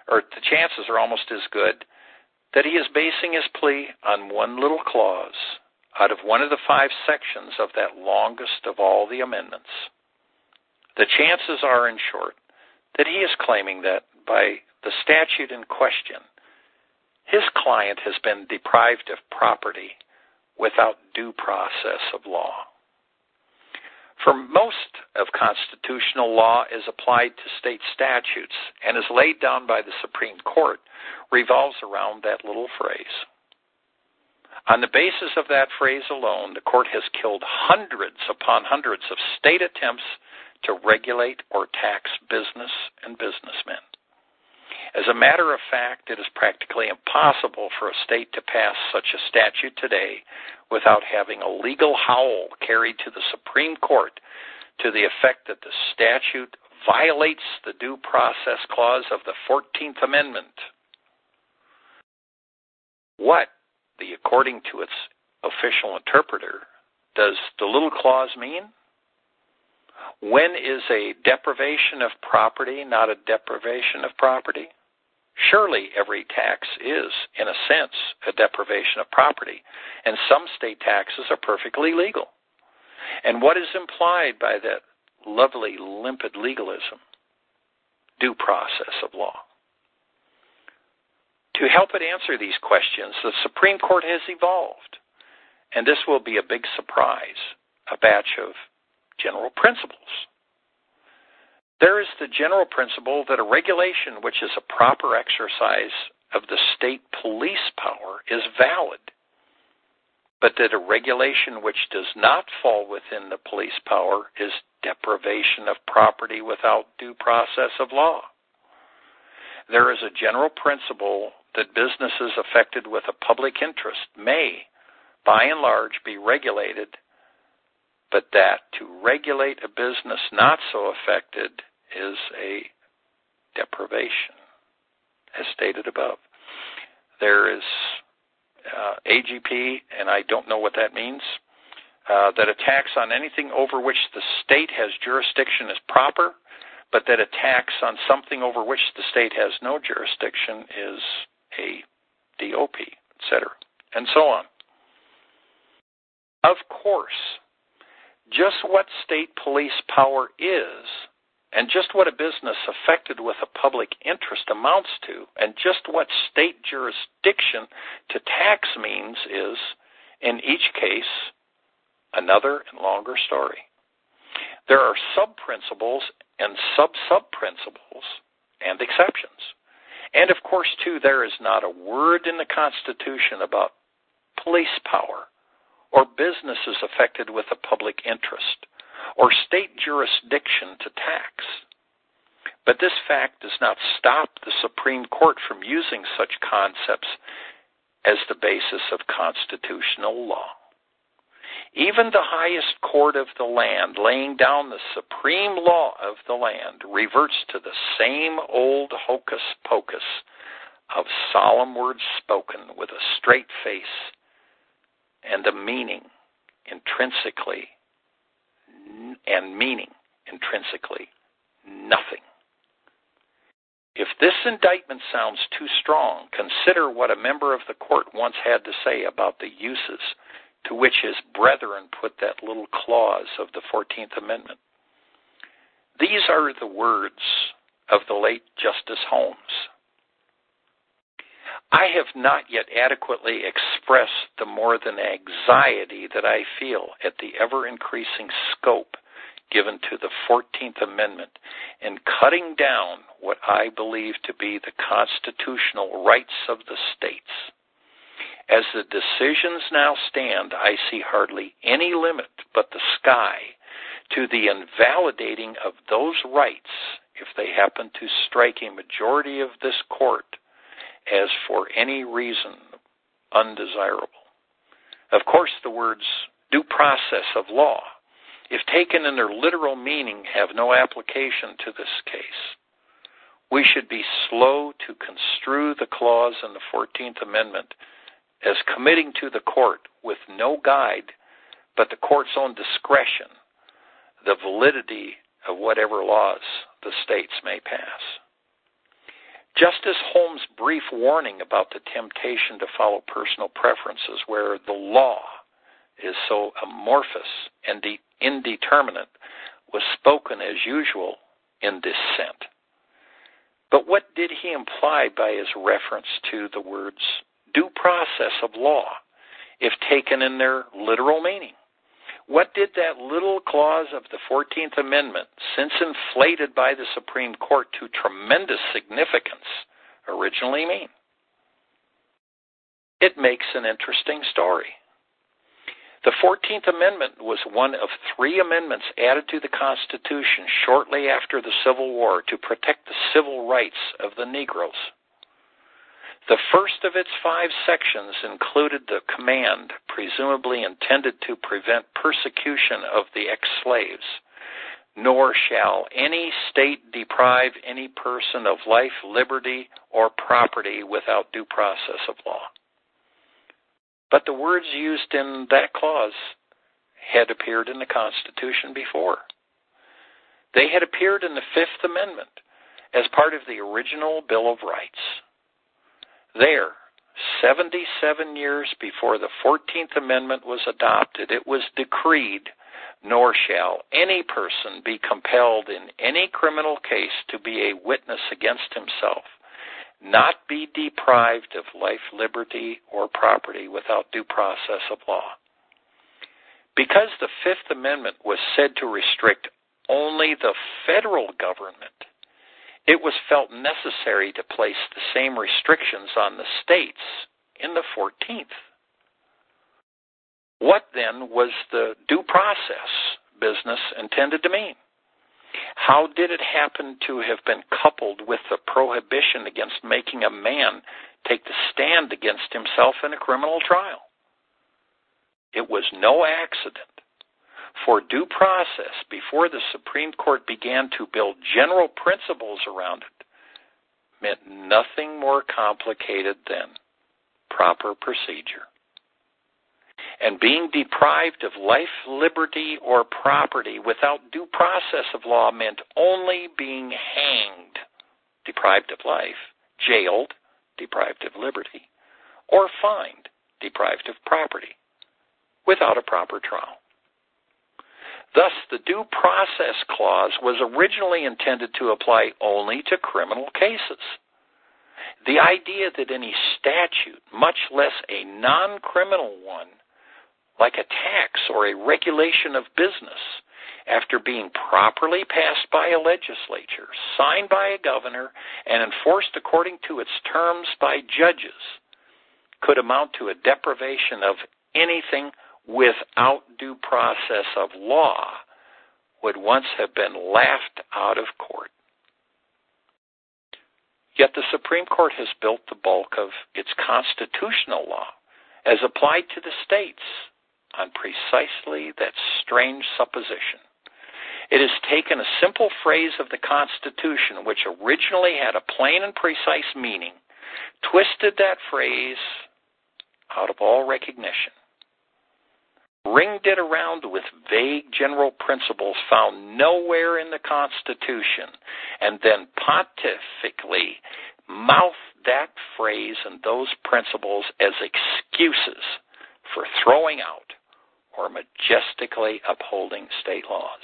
that he is basing his plea on one little clause out of one of the 5 sections of that longest of all the amendments. The chances are, in short, that he is claiming that by the statute in question, his client has been deprived of property without due process of law. For most of constitutional law is applied to state statutes and is laid down by the Supreme Court revolves around that little phrase. On the basis of that phrase alone, the court has killed hundreds upon hundreds of state attempts to regulate or tax business and businessmen. As a matter of fact, it is practically impossible for a state to pass such a statute today without having a legal howl carried to the Supreme Court to the effect that the statute violates the due process clause of the 14th Amendment. What, according to its official interpreter, does the little clause mean? When is a deprivation of property not a deprivation of property? Surely every tax is, in a sense, a deprivation of property, and some state taxes are perfectly legal. And what is implied by that lovely, limpid legalism? Due process of law. To help it answer these questions, the Supreme Court has evolved, and this will be a big surprise, a batch of general principles. There is the general principle that a regulation which is a proper exercise of the state police power is valid, but that a regulation which does not fall within the police power is deprivation of property without due process of law. There is a general principle that businesses affected with a public interest may, by and large, be regulated, but that to regulate a business not so affected is a deprivation, as stated above. There is AGP, and I don't know what that means, that a tax on anything over which the state has jurisdiction is proper, but that a tax on something over which the state has no jurisdiction is a DOP, etc., and so on. Of course, just what state police power is and just what a business affected with a public interest amounts to, and just what state jurisdiction to tax means is, in each case, another and longer story. There are sub-principles and sub-sub-principles and exceptions. And of course, too, there is not a word in the Constitution about police power or businesses affected with a public interest or state jurisdiction to tax. But this fact does not stop the Supreme Court from using such concepts as the basis of constitutional law. Even the highest court of the land, laying down the supreme law of the land, reverts to the same old hocus pocus of solemn words spoken with a straight face and a meaning intrinsically nothing. If this indictment sounds too strong, consider what a member of the court once had to say about the uses to which his brethren put that little clause of the 14th Amendment. These are the words of the late Justice Holmes. I have not yet adequately expressed the more than anxiety that I feel at the ever-increasing scope given to the 14th Amendment in cutting down what I believe to be the constitutional rights of the states. As the decisions now stand, I see hardly any limit but the sky to the invalidating of those rights if they happen to strike a majority of this court as for any reason undesirable. Of course, the words due process of law, if taken in their literal meaning, have no application to this case. We should be slow to construe the clause in the 14th Amendment as committing to the court with no guide but the court's own discretion the validity of whatever laws the states may pass. Justice Holmes' brief warning about the temptation to follow personal preferences where the law is so amorphous and indeterminate was spoken as usual in dissent. But what did he imply by his reference to the words due process of law, if taken in their literal meaning? What did that little clause of the 14th Amendment, since inflated by the Supreme Court to tremendous significance, originally mean? It makes an interesting story. The 14th Amendment was one of 3 amendments added to the Constitution shortly after the Civil War to protect the civil rights of the Negroes. The first of its 5 sections included the command, presumably intended to prevent persecution of the ex-slaves, nor shall any state deprive any person of life, liberty, or property without due process of law. But the words used in that clause had appeared in the Constitution before. They had appeared in the 5th Amendment as part of the original Bill of Rights. There, 77 years before the 14th Amendment was adopted, it was decreed, nor shall any person be compelled in any criminal case to be a witness against himself, not be deprived of life, liberty, or property without due process of law. Because the 5th Amendment was said to restrict only the federal government, it was felt necessary to place the same restrictions on the states in the 14th. What then was the due process business intended to mean? How did it happen to have been coupled with the prohibition against making a man take the stand against himself in a criminal trial? It was no accident. For due process, before the Supreme Court began to build general principles around it, meant nothing more complicated than proper procedure. And being deprived of life, liberty, or property without due process of law meant only being hanged, deprived of life, jailed, deprived of liberty, or fined, deprived of property, without a proper trial. Thus, the Due Process Clause was originally intended to apply only to criminal cases. The idea that any statute, much less a non-criminal one, like a tax or a regulation of business, after being properly passed by a legislature, signed by a governor, and enforced according to its terms by judges, could amount to a deprivation of anything without due process of law, would once have been laughed out of court. Yet the Supreme Court has built the bulk of its constitutional law, as applied to the states, on precisely that strange supposition. It has taken a simple phrase of the Constitution, which originally had a plain and precise meaning, twisted that phrase out of all recognition, ringed it around with vague general principles found nowhere in the Constitution, and then pontifically mouthed that phrase and those principles as excuses for throwing out or majestically upholding state laws.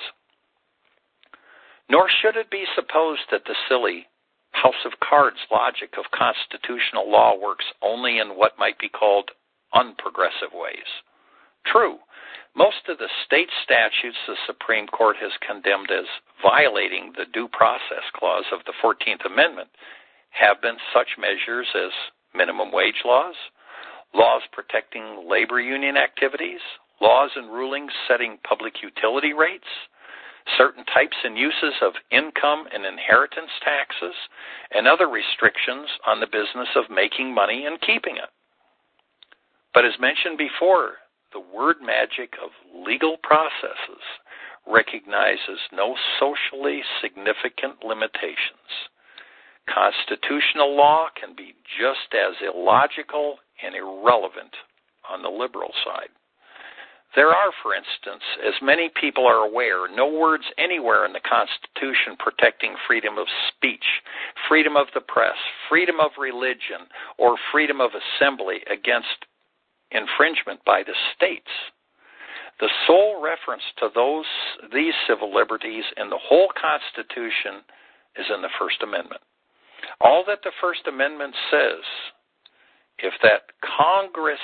Nor should it be supposed that the silly house of cards logic of constitutional law works only in what might be called unprogressive ways. True, most of the state statutes the Supreme Court has condemned as violating the Due Process Clause of the 14th Amendment have been such measures as minimum wage laws, laws protecting labor union activities, laws and rulings setting public utility rates, certain types and uses of income and inheritance taxes, and other restrictions on the business of making money and keeping it. But as mentioned before, the word magic of legal processes recognizes no socially significant limitations. Constitutional law can be just as illogical and irrelevant on the liberal side. There are, for instance, as many people are aware, no words anywhere in the Constitution protecting freedom of speech, freedom of the press, freedom of religion, or freedom of assembly against infringement by the states. The sole reference to these civil liberties in the whole Constitution is in the First Amendment. All that the First Amendment says is that Congress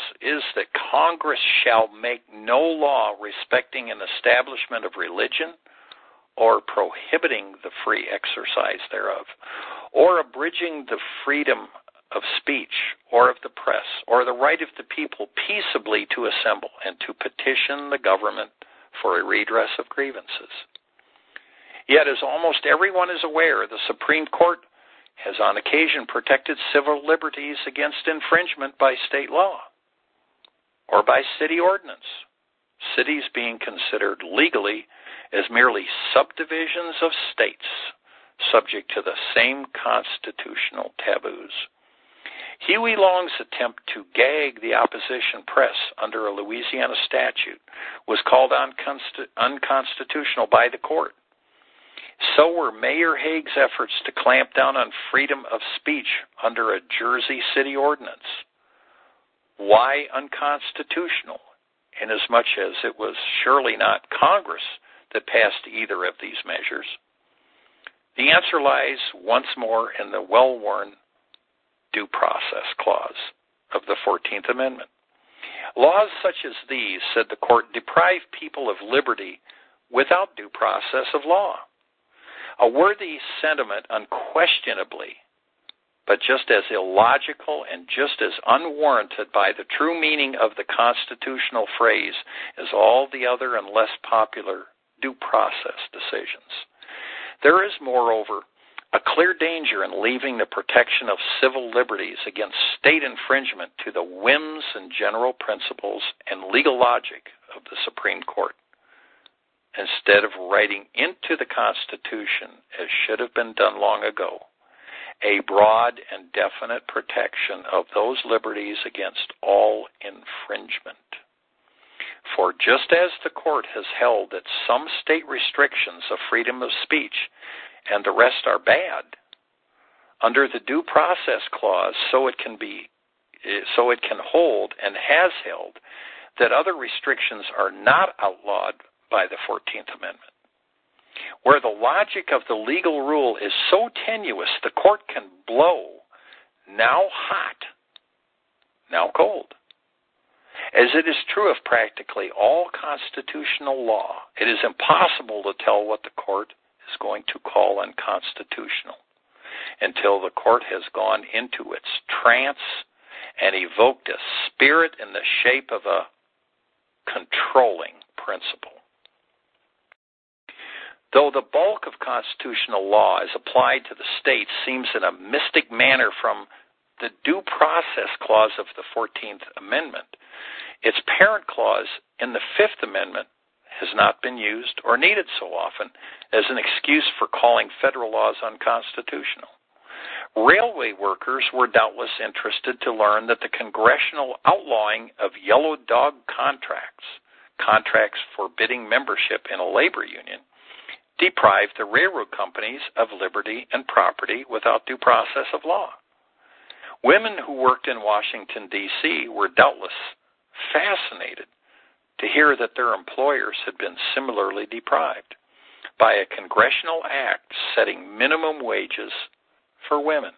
shall make no law respecting an establishment of religion or prohibiting the free exercise thereof, or abridging the freedom of speech or of the press, or the right of the people peaceably to assemble and to petition the government for a redress of grievances. Yet, as almost everyone is aware, the Supreme Court has on occasion protected civil liberties against infringement by state law or by city ordinance, cities being considered legally as merely subdivisions of states subject to the same constitutional taboos. Huey Long's attempt to gag the opposition press under a Louisiana statute was called unconstitutional by the court. So were Mayor Haig's efforts to clamp down on freedom of speech under a Jersey city ordinance. Why unconstitutional, inasmuch as it was surely not Congress that passed either of these measures? The answer lies once more in the well-worn Due Process Clause of the 14th Amendment. Laws such as these, said the court, deprive people of liberty without due process of law. A worthy sentiment, unquestionably, but just as illogical and just as unwarranted by the true meaning of the constitutional phrase as all the other and less popular due process decisions. There is, moreover, a clear danger in leaving the protection of civil liberties against state infringement to the whims and general principles and legal logic of the Supreme Court, instead of writing into the Constitution, as should have been done long ago, a broad and definite protection of those liberties against all infringement. For just as the court has held that some state restrictions of freedom of speech and the rest are bad, under the Due Process Clause, so it can hold and has held that other restrictions are not outlawed by the 14th Amendment, where the logic of the legal rule is so tenuous the court can blow now hot, now cold. As it is true of practically all constitutional law, it is impossible to tell what the court is going to call unconstitutional until the court has gone into its trance and evoked a spirit in the shape of a controlling principle. Though the bulk of constitutional law as applied to the states seems in a mystic manner from the Due Process Clause of the 14th Amendment, its parent clause in the Fifth Amendment has not been used or needed so often as an excuse for calling federal laws unconstitutional. Railway workers were doubtless interested to learn that the congressional outlawing of yellow dog contracts forbidding membership in a labor union, deprived the railroad companies of liberty and property without due process of law. Women who worked in Washington, D.C. were doubtless fascinated to hear that their employers had been similarly deprived by a congressional act setting minimum wages for women.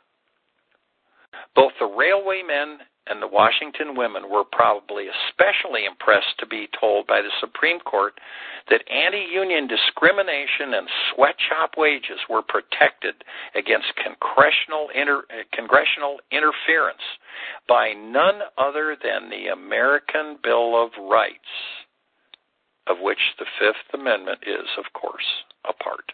Both the railway men and the Washington women were probably especially impressed to be told by the Supreme Court that anti-union discrimination and sweatshop wages were protected against congressional interference by none other than the American Bill of Rights, of which the Fifth Amendment is, of course, a part.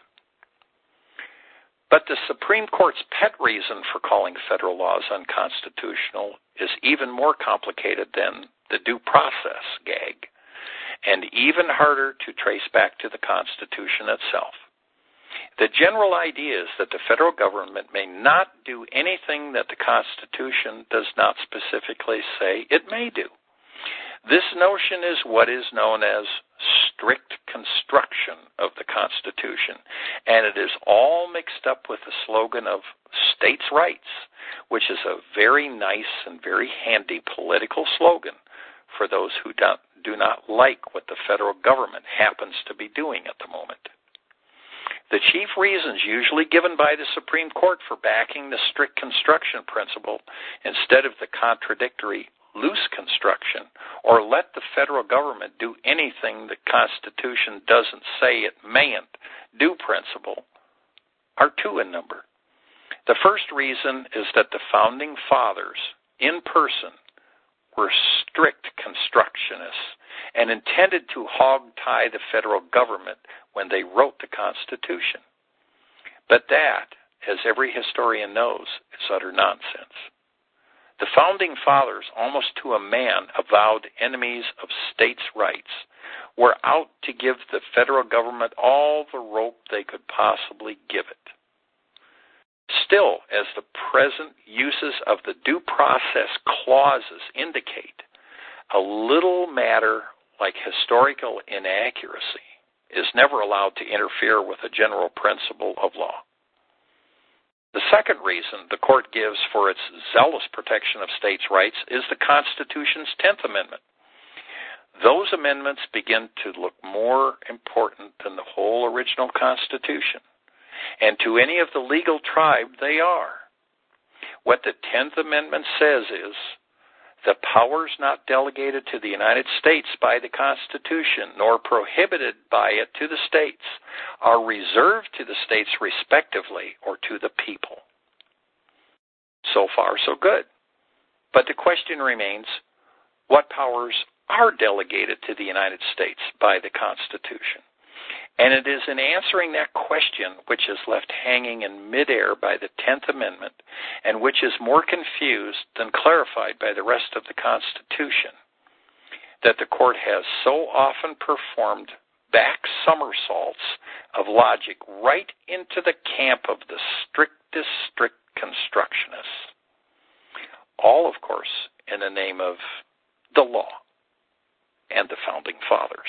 But the Supreme Court's pet reason for calling federal laws unconstitutional is even more complicated than the due process gag, and even harder to trace back to the Constitution itself. The general idea is that the federal government may not do anything that the Constitution does not specifically say it may do. This notion is what is known as strict construction of the Constitution, and it is all mixed up with the slogan of states' rights, which is a very nice and very handy political slogan for those who do not like what the federal government happens to be doing at the moment. The chief reasons usually given by the Supreme Court for backing the strict construction principle instead of the contradictory loose construction, or let the federal government do anything the Constitution doesn't say it mayn't do principle, are two in number. The first reason is that the Founding Fathers, in person, were strict constructionists and intended to hog-tie the federal government when they wrote the Constitution. But that, as every historian knows, is utter nonsense. The Founding Fathers, almost to a man, avowed enemies of states' rights, were out to give the federal government all the rope they could possibly give it. Still, as the present uses of the due process clauses indicate, a little matter like historical inaccuracy is never allowed to interfere with a general principle of law. The second reason the court gives for its zealous protection of states' rights is the Constitution's 10th Amendment. Those amendments begin to look more important than the whole original Constitution, and to any of the legal tribe they are. What the 10th Amendment says is, the powers not delegated to the United States by the Constitution, nor prohibited by it to the states, are reserved to the states respectively, or to the people. So far, so good. But the question remains, what powers are delegated to the United States by the Constitution? And it is in answering that question, which is left hanging in midair by the 10th Amendment, and which is more confused than clarified by the rest of the Constitution, that the court has so often performed back somersaults of logic right into the camp of the strictest strict constructionists. All, of course, in the name of the law and the Founding Fathers.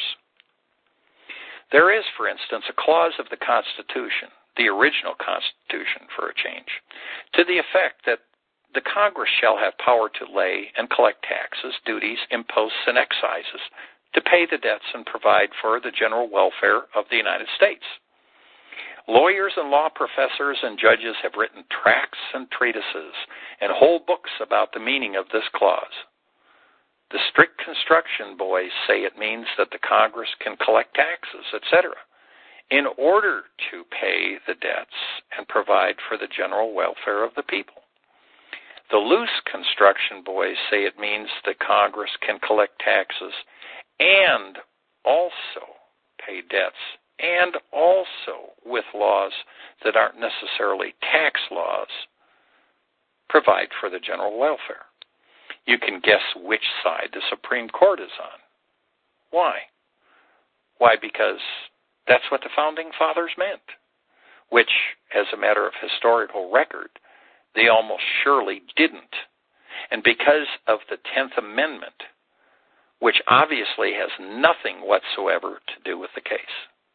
There is, for instance, a clause of the Constitution, the original Constitution for a change, to the effect that the Congress shall have power to lay and collect taxes, duties, imposts, and excises to pay the debts and provide for the general welfare of the United States. Lawyers and law professors and judges have written tracts and treatises and whole books about the meaning of this clause. The strict construction boys say it means that the Congress can collect taxes, etc., in order to pay the debts and provide for the general welfare of the people. The loose construction boys say it means that Congress can collect taxes and also pay debts, and also, with laws that aren't necessarily tax laws, provide for the general welfare. You can guess which side the Supreme Court is on. Why? Why? Because that's what the Founding Fathers meant, which, as a matter of historical record, they almost surely didn't. And because of the 10th Amendment, which obviously has nothing whatsoever to do with the case.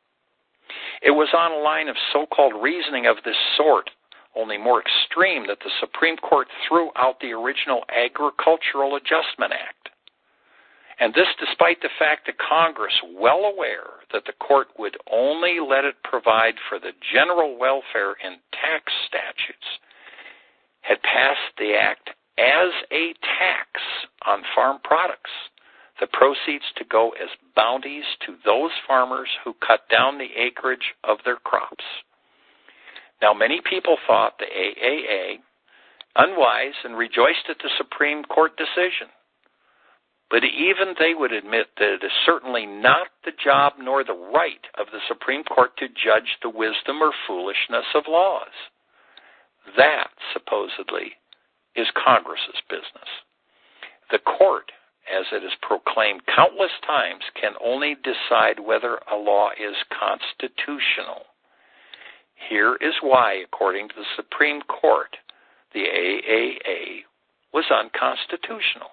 It was on a line of so-called reasoning of this sort, only more extreme, that the Supreme Court threw out the original Agricultural Adjustment Act. And this despite the fact that Congress, well aware that the court would only let it provide for the general welfare in tax statutes, had passed the act as a tax on farm products, the proceeds to go as bounties to those farmers who cut down the acreage of their crops. Now, many people thought the AAA unwise and rejoiced at the Supreme Court decision. But even they would admit that it is certainly not the job nor the right of the Supreme Court to judge the wisdom or foolishness of laws. That, supposedly, is Congress's business. The court, as it is proclaimed countless times, can only decide whether a law is constitutional. Here is why, according to the Supreme Court, the AAA was unconstitutional.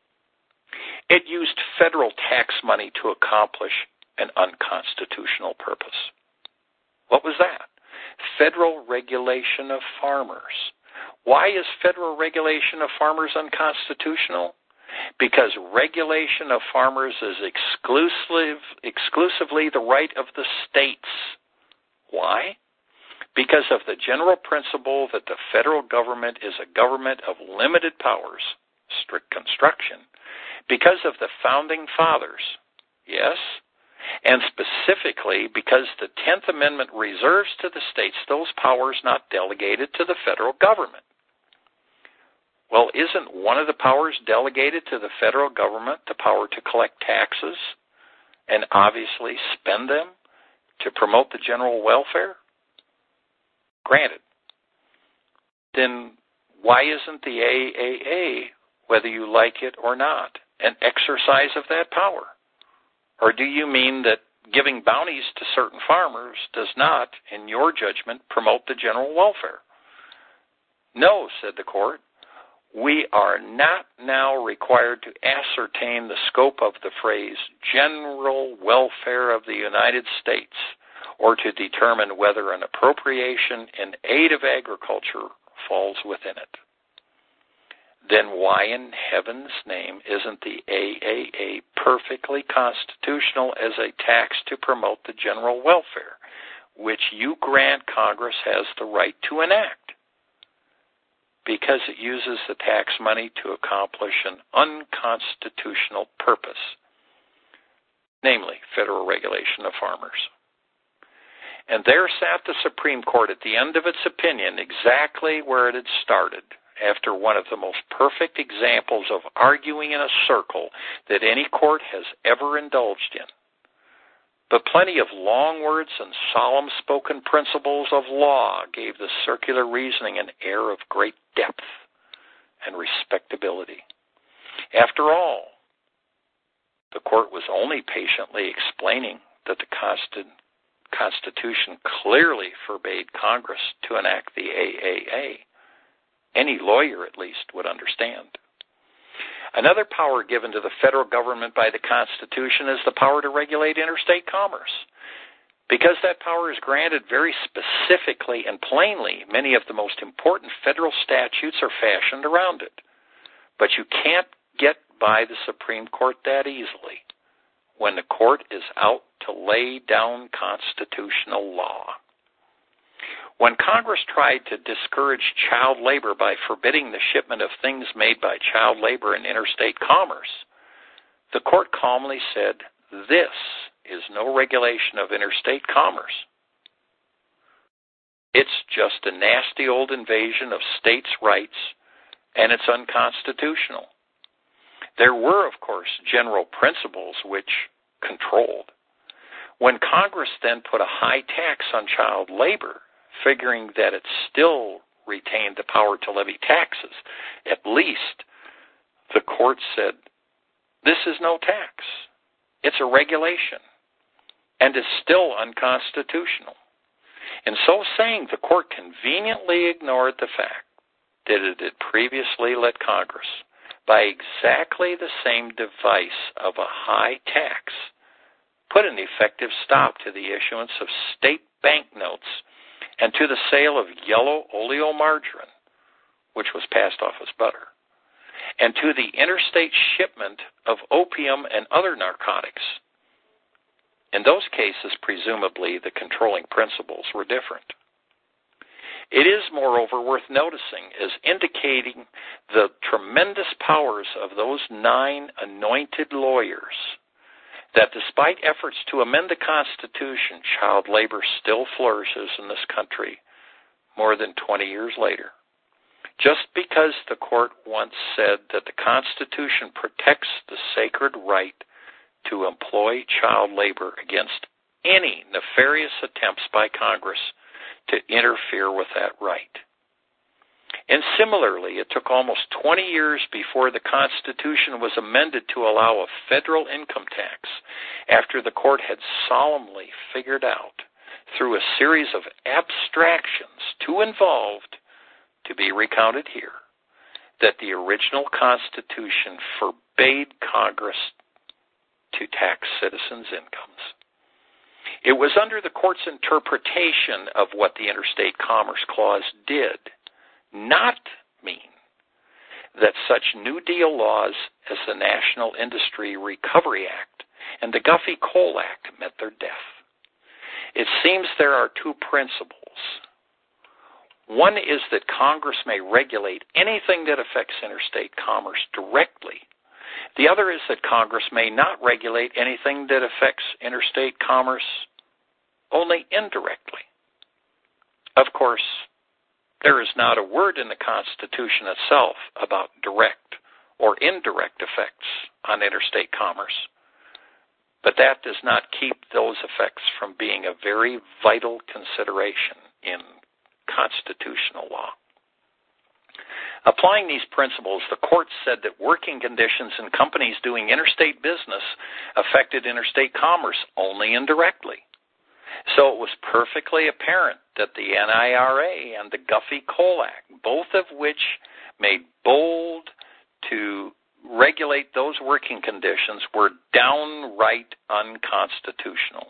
It used federal tax money to accomplish an unconstitutional purpose. What was that? Federal regulation of farmers. Why is federal regulation of farmers unconstitutional? Because regulation of farmers is exclusively the right of the states. Why? Because of the general principle that the federal government is a government of limited powers, strict construction, because of the Founding Fathers, yes, and specifically because the 10th Amendment reserves to the states those powers not delegated to the federal government. Well, isn't one of the powers delegated to the federal government the power to collect taxes and obviously spend them to promote the general welfare? Granted. Then why isn't the AAA, whether you like it or not, an exercise of that power? Or do you mean that giving bounties to certain farmers does not, in your judgment, promote the general welfare? No, said the court. We are not now required to ascertain the scope of the phrase general welfare of the United States or to determine whether an appropriation in aid of agriculture falls within it. Then why in heaven's name isn't the AAA perfectly constitutional as a tax to promote the general welfare, which you grant Congress has the right to enact? Because it uses the tax money to accomplish an unconstitutional purpose, namely federal regulation of farmers. And there sat the Supreme Court at the end of its opinion exactly where it had started, after one of the most perfect examples of arguing in a circle that any court has ever indulged in. But plenty of long words and solemn spoken principles of law gave the circular reasoning an air of great depth and respectability. After all, the court was only patiently explaining that the Constitution clearly forbade Congress to enact the AAA. Any lawyer, at least, would understand. Another power given to the federal government by the Constitution is the power to regulate interstate commerce. Because that power is granted very specifically and plainly, many of the most important federal statutes are fashioned around it. But you can't get by the Supreme Court that easily. when the court is out to lay down constitutional law. When Congress tried to discourage child labor by forbidding the shipment of things made by child labor in interstate commerce, the court calmly said, "This is no regulation of interstate commerce. It's just a nasty old invasion of states' rights, and it's unconstitutional." There were, of course, general principles which controlled. When Congress then put a high tax on child labor, figuring that it still retained the power to levy taxes, at least the court said, this is no tax. It's a regulation, and is still unconstitutional. In so saying, the court conveniently ignored the fact that it had previously let Congress, by exactly the same device of a high tax, put an effective stop to the issuance of state banknotes and to the sale of yellow oleomargarine, which was passed off as butter, and to the interstate shipment of opium and other narcotics. In those cases, presumably, the controlling principles were different. It is, moreover, worth noticing as indicating the tremendous powers of those 9 anointed lawyers that despite efforts to amend the Constitution, child labor still flourishes in this country more than 20 years later. Just because the court once said that the Constitution protects the sacred right to employ child labor against any nefarious attempts by Congress to interfere with that right. And similarly, it took almost 20 years before the Constitution was amended to allow a federal income tax after the court had solemnly figured out, through a series of abstractions too involved to be recounted here, that the original Constitution forbade Congress to tax citizens' incomes. It was under the court's interpretation of what the Interstate Commerce Clause did not mean that such New Deal laws as the National Industry Recovery Act and the Guffey Coal Act met their death. It seems there are 2 principles. One is that Congress may regulate anything that affects interstate commerce directly. The other is that Congress may not regulate anything that affects interstate commerce only indirectly. Of course, there is not a word in the Constitution itself about direct or indirect effects on interstate commerce, but that does not keep those effects from being a very vital consideration in constitutional law. Applying these principles, the court said that working conditions in companies doing interstate business affected interstate commerce only indirectly. So it was perfectly apparent that the NIRA and the Guffey Coal Act, both of which made bold to regulate those working conditions, were downright unconstitutional.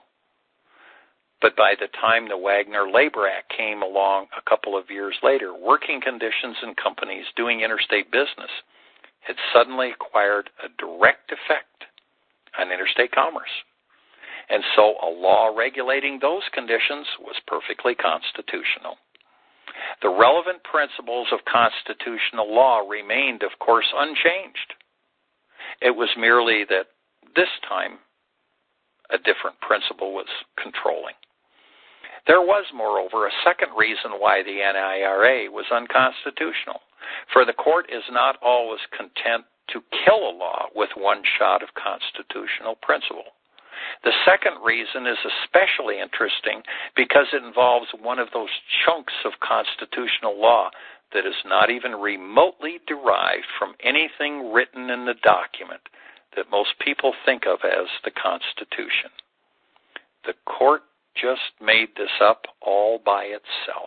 But by the time the Wagner Labor Act came along a couple of years later, working conditions in companies doing interstate business had suddenly acquired a direct effect on interstate commerce. And so a law regulating those conditions was perfectly constitutional. The relevant principles of constitutional law remained, of course, unchanged. It was merely that this time a different principle was controlling. There was, moreover, a second reason why the NIRA was unconstitutional, for the court is not always content to kill a law with one shot of constitutional principle. The second reason is especially interesting because it involves one of those chunks of constitutional law that is not even remotely derived from anything written in the document that most people think of as the Constitution. The court just made this up all by itself.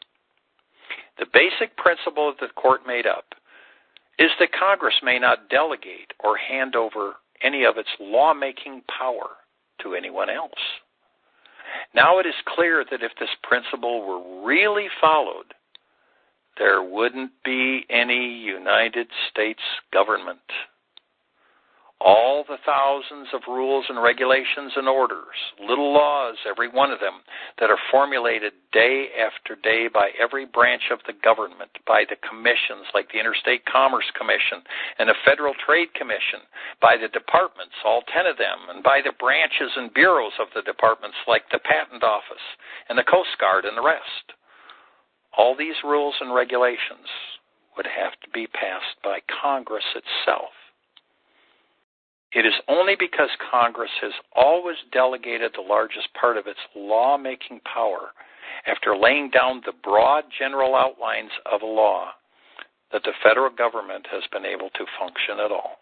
The basic principle that the court made up is that Congress may not delegate or hand over any of its lawmaking power to anyone else. Now it is clear that if this principle were really followed, there wouldn't be any United States government. All the thousands of rules and regulations and orders, little laws, every one of them, that are formulated day after day by every branch of the government, by the commissions like the Interstate Commerce Commission and the Federal Trade Commission, by the departments, all 10 of them, and by the branches and bureaus of the departments like the Patent Office and the Coast Guard and the rest. All these rules and regulations would have to be passed by Congress itself. It is only because Congress has always delegated the largest part of its lawmaking power after laying down the broad general outlines of a law that the federal government has been able to function at all.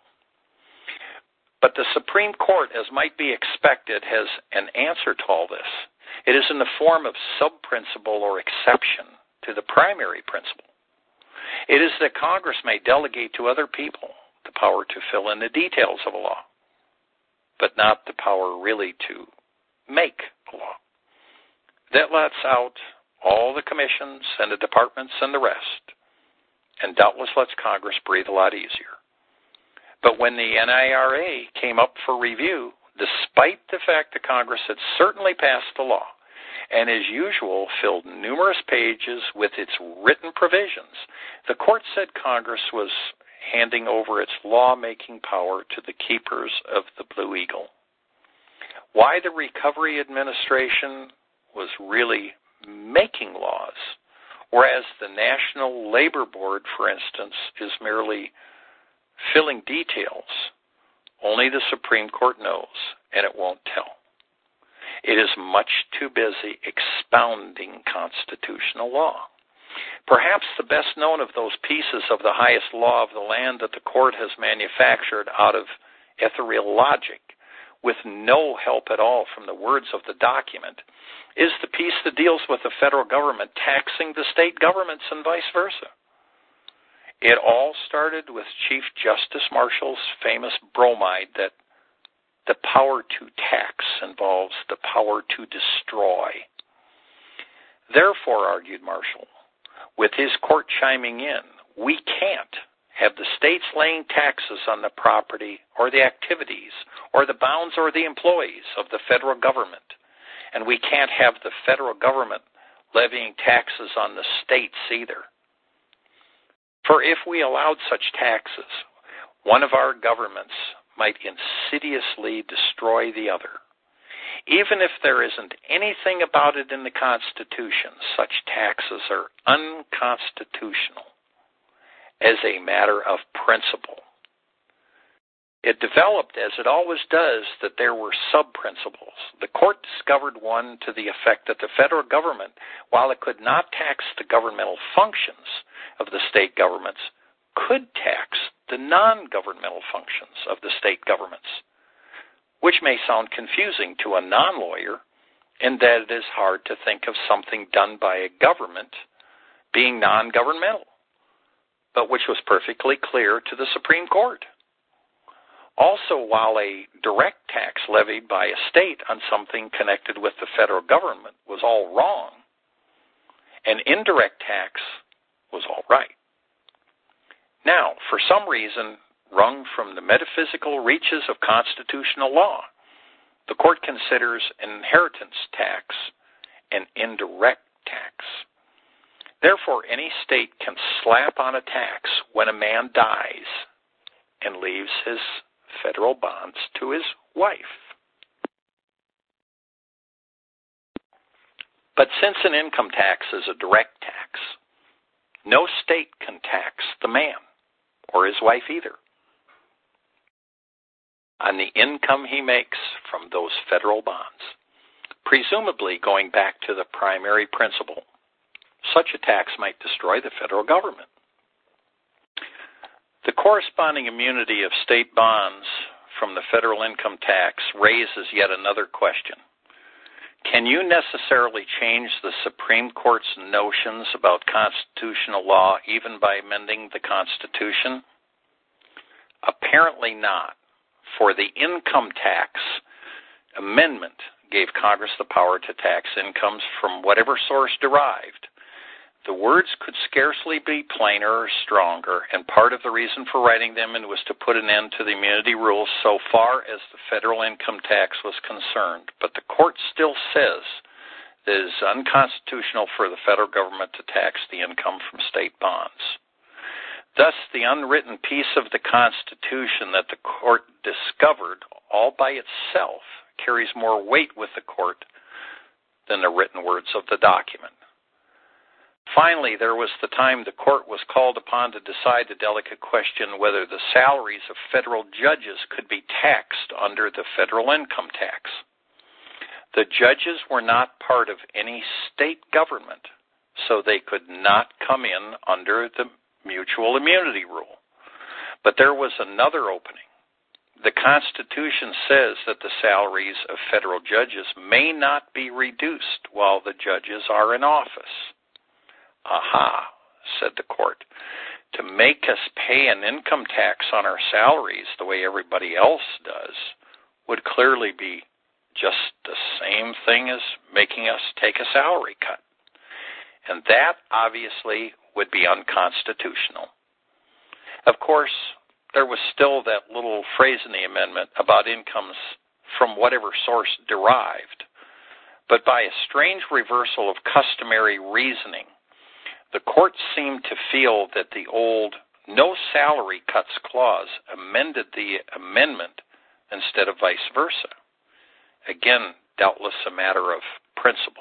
But the Supreme Court, as might be expected, has an answer to all this. It is in the form of sub-principle or exception to the primary principle. It is that Congress may delegate to other people the power to fill in the details of a law, but not the power really to make a law. That lets out all the commissions and the departments and the rest, and doubtless lets Congress breathe a lot easier. But when the NIRA came up for review, despite the fact that Congress had certainly passed the law, and as usual filled numerous pages with its written provisions, the court said Congress was handing over its lawmaking power to the keepers of the Blue Eagle. Why the Recovery Administration was really making laws, whereas the National Labor Board, for instance, is merely filling details, only the Supreme Court knows, and it won't tell. It is much too busy expounding constitutional law. Perhaps the best known of those pieces of the highest law of the land that the court has manufactured out of ethereal logic, with no help at all from the words of the document, is the piece that deals with the federal government taxing the state governments and vice versa. It all started with Chief Justice Marshall's famous bromide that the power to tax involves the power to destroy. Therefore, argued Marshall, with his court chiming in, we can't have the states laying taxes on the property or the activities or the bounds or the employees of the federal government. And we can't have the federal government levying taxes on the states either. For if we allowed such taxes, one of our governments might insidiously destroy the other. Even if there isn't anything about it in the Constitution, such taxes are unconstitutional as a matter of principle. It developed, as it always does, that there were sub-principles. The court discovered one to the effect that the federal government, while it could not tax the governmental functions of the state governments, could tax the non-governmental functions of the state governments, which may sound confusing to a non-lawyer in that it is hard to think of something done by a government being non-governmental, but which was perfectly clear to the Supreme Court. Also, while a direct tax levied by a state on something connected with the federal government was all wrong, an indirect tax was all right. Now, for some reason, wrung from the metaphysical reaches of constitutional law, the court considers an inheritance tax an indirect tax. Therefore, any state can slap on a tax when a man dies and leaves his federal bonds to his wife. But since an income tax is a direct tax, no state can tax the man or his wife either on the income he makes from those federal bonds. Presumably, going back to the primary principle, such a tax might destroy the federal government. The corresponding immunity of state bonds from the federal income tax raises yet another question. Can you necessarily change the Supreme Court's notions about constitutional law even by amending the Constitution? Apparently not, for the income tax amendment gave Congress the power to tax incomes from whatever source derived. The words could scarcely be plainer or stronger, and part of the reason for writing them was to put an end to the immunity rules so far as the federal income tax was concerned. But the court still says that it is unconstitutional for the federal government to tax the income from state bonds. Thus, the unwritten piece of the Constitution that the court discovered all by itself carries more weight with the court than the written words of the document. Finally, there was the time the court was called upon to decide the delicate question whether the salaries of federal judges could be taxed under the federal income tax. The judges were not part of any state government, so they could not come in under the mutual immunity rule. But there was another opening. The Constitution says that the salaries of federal judges may not be reduced while the judges are in office. Aha, said the court. To make us pay an income tax on our salaries the way everybody else does would clearly be just the same thing as making us take a salary cut. And that obviously would be unconstitutional. Of course, there was still that little phrase in the amendment about incomes from whatever source derived. But by a strange reversal of customary reasoning, the court seemed to feel that the old no salary cuts clause amended the amendment instead of vice versa. Again, doubtless a matter of principle.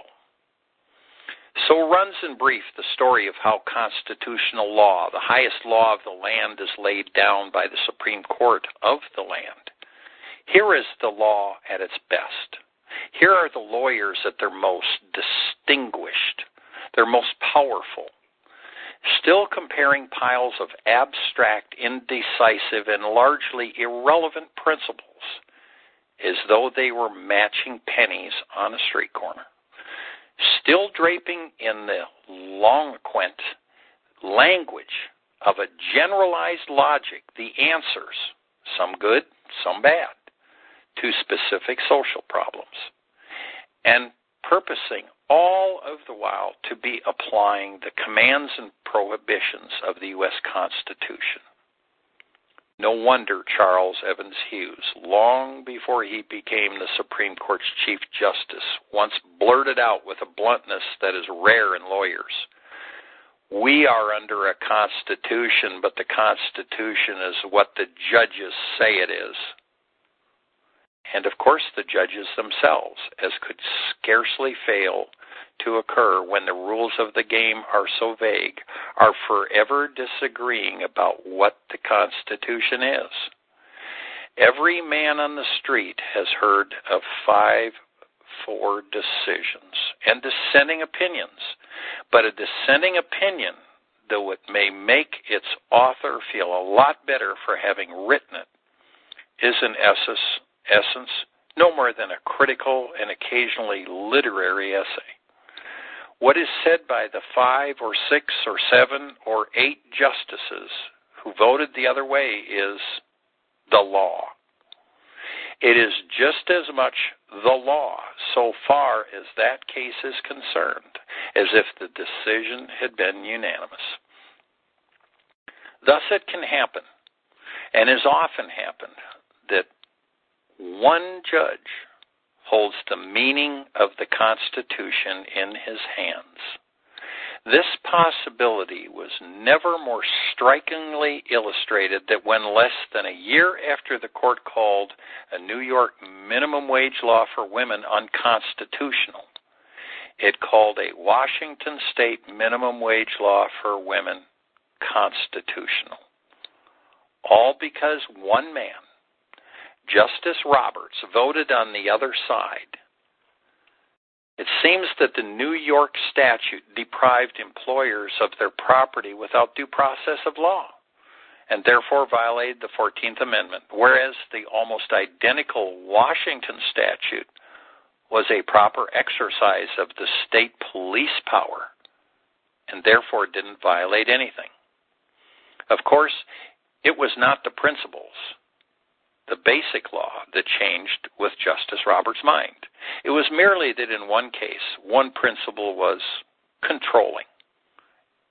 So runs in brief the story of how constitutional law, the highest law of the land, is laid down by the Supreme Court of the land. Here is the law at its best. Here are the lawyers at their most distinguished, their most powerful, still comparing piles of abstract, indecisive, and largely irrelevant principles as though they were matching pennies on a street corner. Still draping in the eloquent language of a generalized logic the answers, some good, some bad, to specific social problems, and purposing all of the while to be applying the commands and prohibitions of the U.S. Constitution. No wonder Charles Evans Hughes, long before he became the Supreme Court's Chief Justice, once blurted out with a bluntness that is rare in lawyers, "We are under a Constitution, but the Constitution is what the judges say it is." And of course the judges themselves, as could scarcely fail to occur when the rules of the game are so vague, are forever disagreeing about what the Constitution is. Every man on the street has heard of 5-4 decisions and dissenting opinions, but a dissenting opinion, though it may make its author feel a lot better for having written it, is in essence no more than a critical and occasionally literary essay. What is said by the 5 or 6 or 7 or 8 justices who voted the other way is the law. It is just as much the law, so far as that case is concerned, as if the decision had been unanimous. Thus it can happen, and has often happened, that one judge holds the meaning of the Constitution in his hands. This possibility was never more strikingly illustrated than when less than a year after the court called a New York minimum wage law for women unconstitutional, it called a Washington state minimum wage law for women constitutional. All because one man, Justice Roberts, voted on the other side. It seems that the New York statute deprived employers of their property without due process of law, and therefore violated the 14th Amendment, whereas the almost identical Washington statute was a proper exercise of the state police power, and therefore didn't violate anything. Of course, it was not the principles, the basic law, that changed with Justice Roberts' mind. It was merely that in one case, one principle was controlling,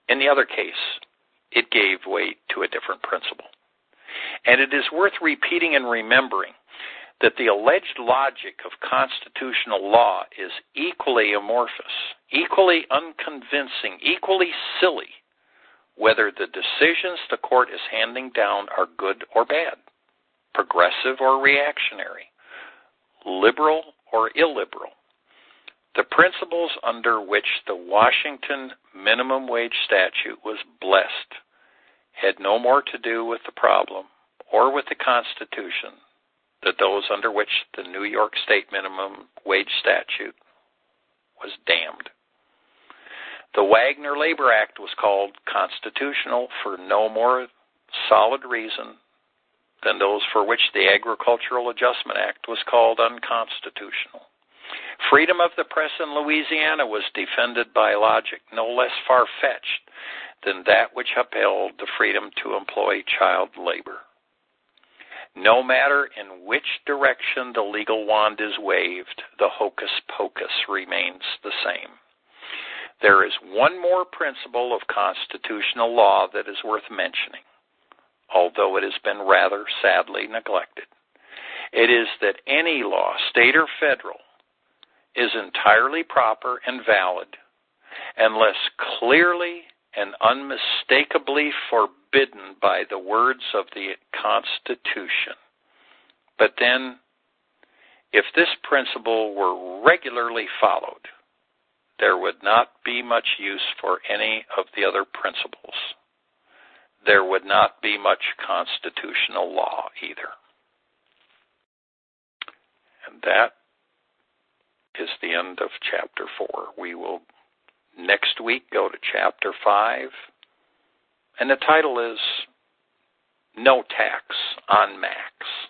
In the other case, it gave way to a different principle. And it is worth repeating and remembering that the alleged logic of constitutional law is equally amorphous, equally unconvincing, equally silly, whether the decisions the court is handing down are good or bad, progressive or reactionary, liberal or illiberal. The principles under which the Washington minimum wage statute was blessed had no more to do with the problem or with the Constitution than those under which the New York State minimum wage statute was damned. The Wagner Labor Act was called constitutional for no more solid reason than those for which the Agricultural Adjustment Act was called unconstitutional. Freedom of the press in Louisiana was defended by logic no less far-fetched than that which upheld the freedom to employ child labor. No matter in which direction the legal wand is waved, the hocus pocus remains the same. There is one more principle of constitutional law that is worth mentioning, although it has been rather sadly neglected. It is that any law, state or federal, is entirely proper and valid unless clearly and unmistakably forbidden by the words of the Constitution. But then, if this principle were regularly followed, there would not be much use for any of the other principles. There would not be much constitutional law either. And that is the end of Chapter 4. We will next week go to Chapter 5, and the title is No Tax on Max.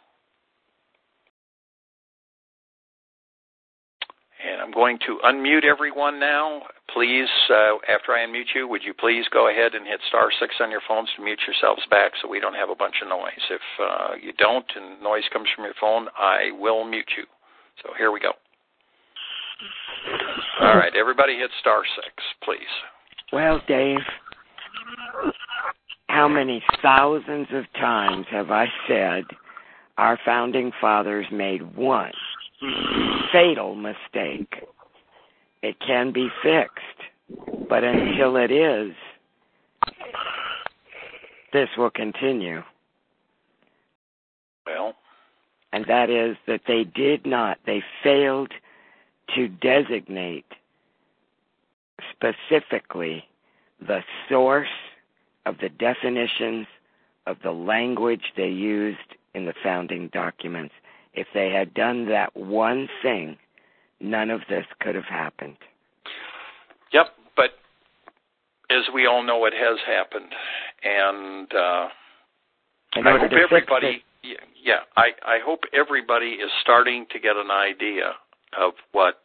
And I'm going to unmute everyone now. Please, after I unmute you, would you please go ahead and hit *6 on your phones to mute yourselves back so we don't have a bunch of noise. If you don't and noise comes from your phone, I will mute you. So here we go. All right, everybody hit *6, please. Well, Dave, how many thousands of times have I said our founding fathers made one fatal mistake? It can be fixed, but until it is, this will continue. Well, and that is that they failed to designate specifically the source of the definitions of the language they used in the founding documents. If they had done that one thing, none of this could have happened. Yep, but as we all know, it has happened. And I hope everybody, I hope everybody is starting to get an idea of what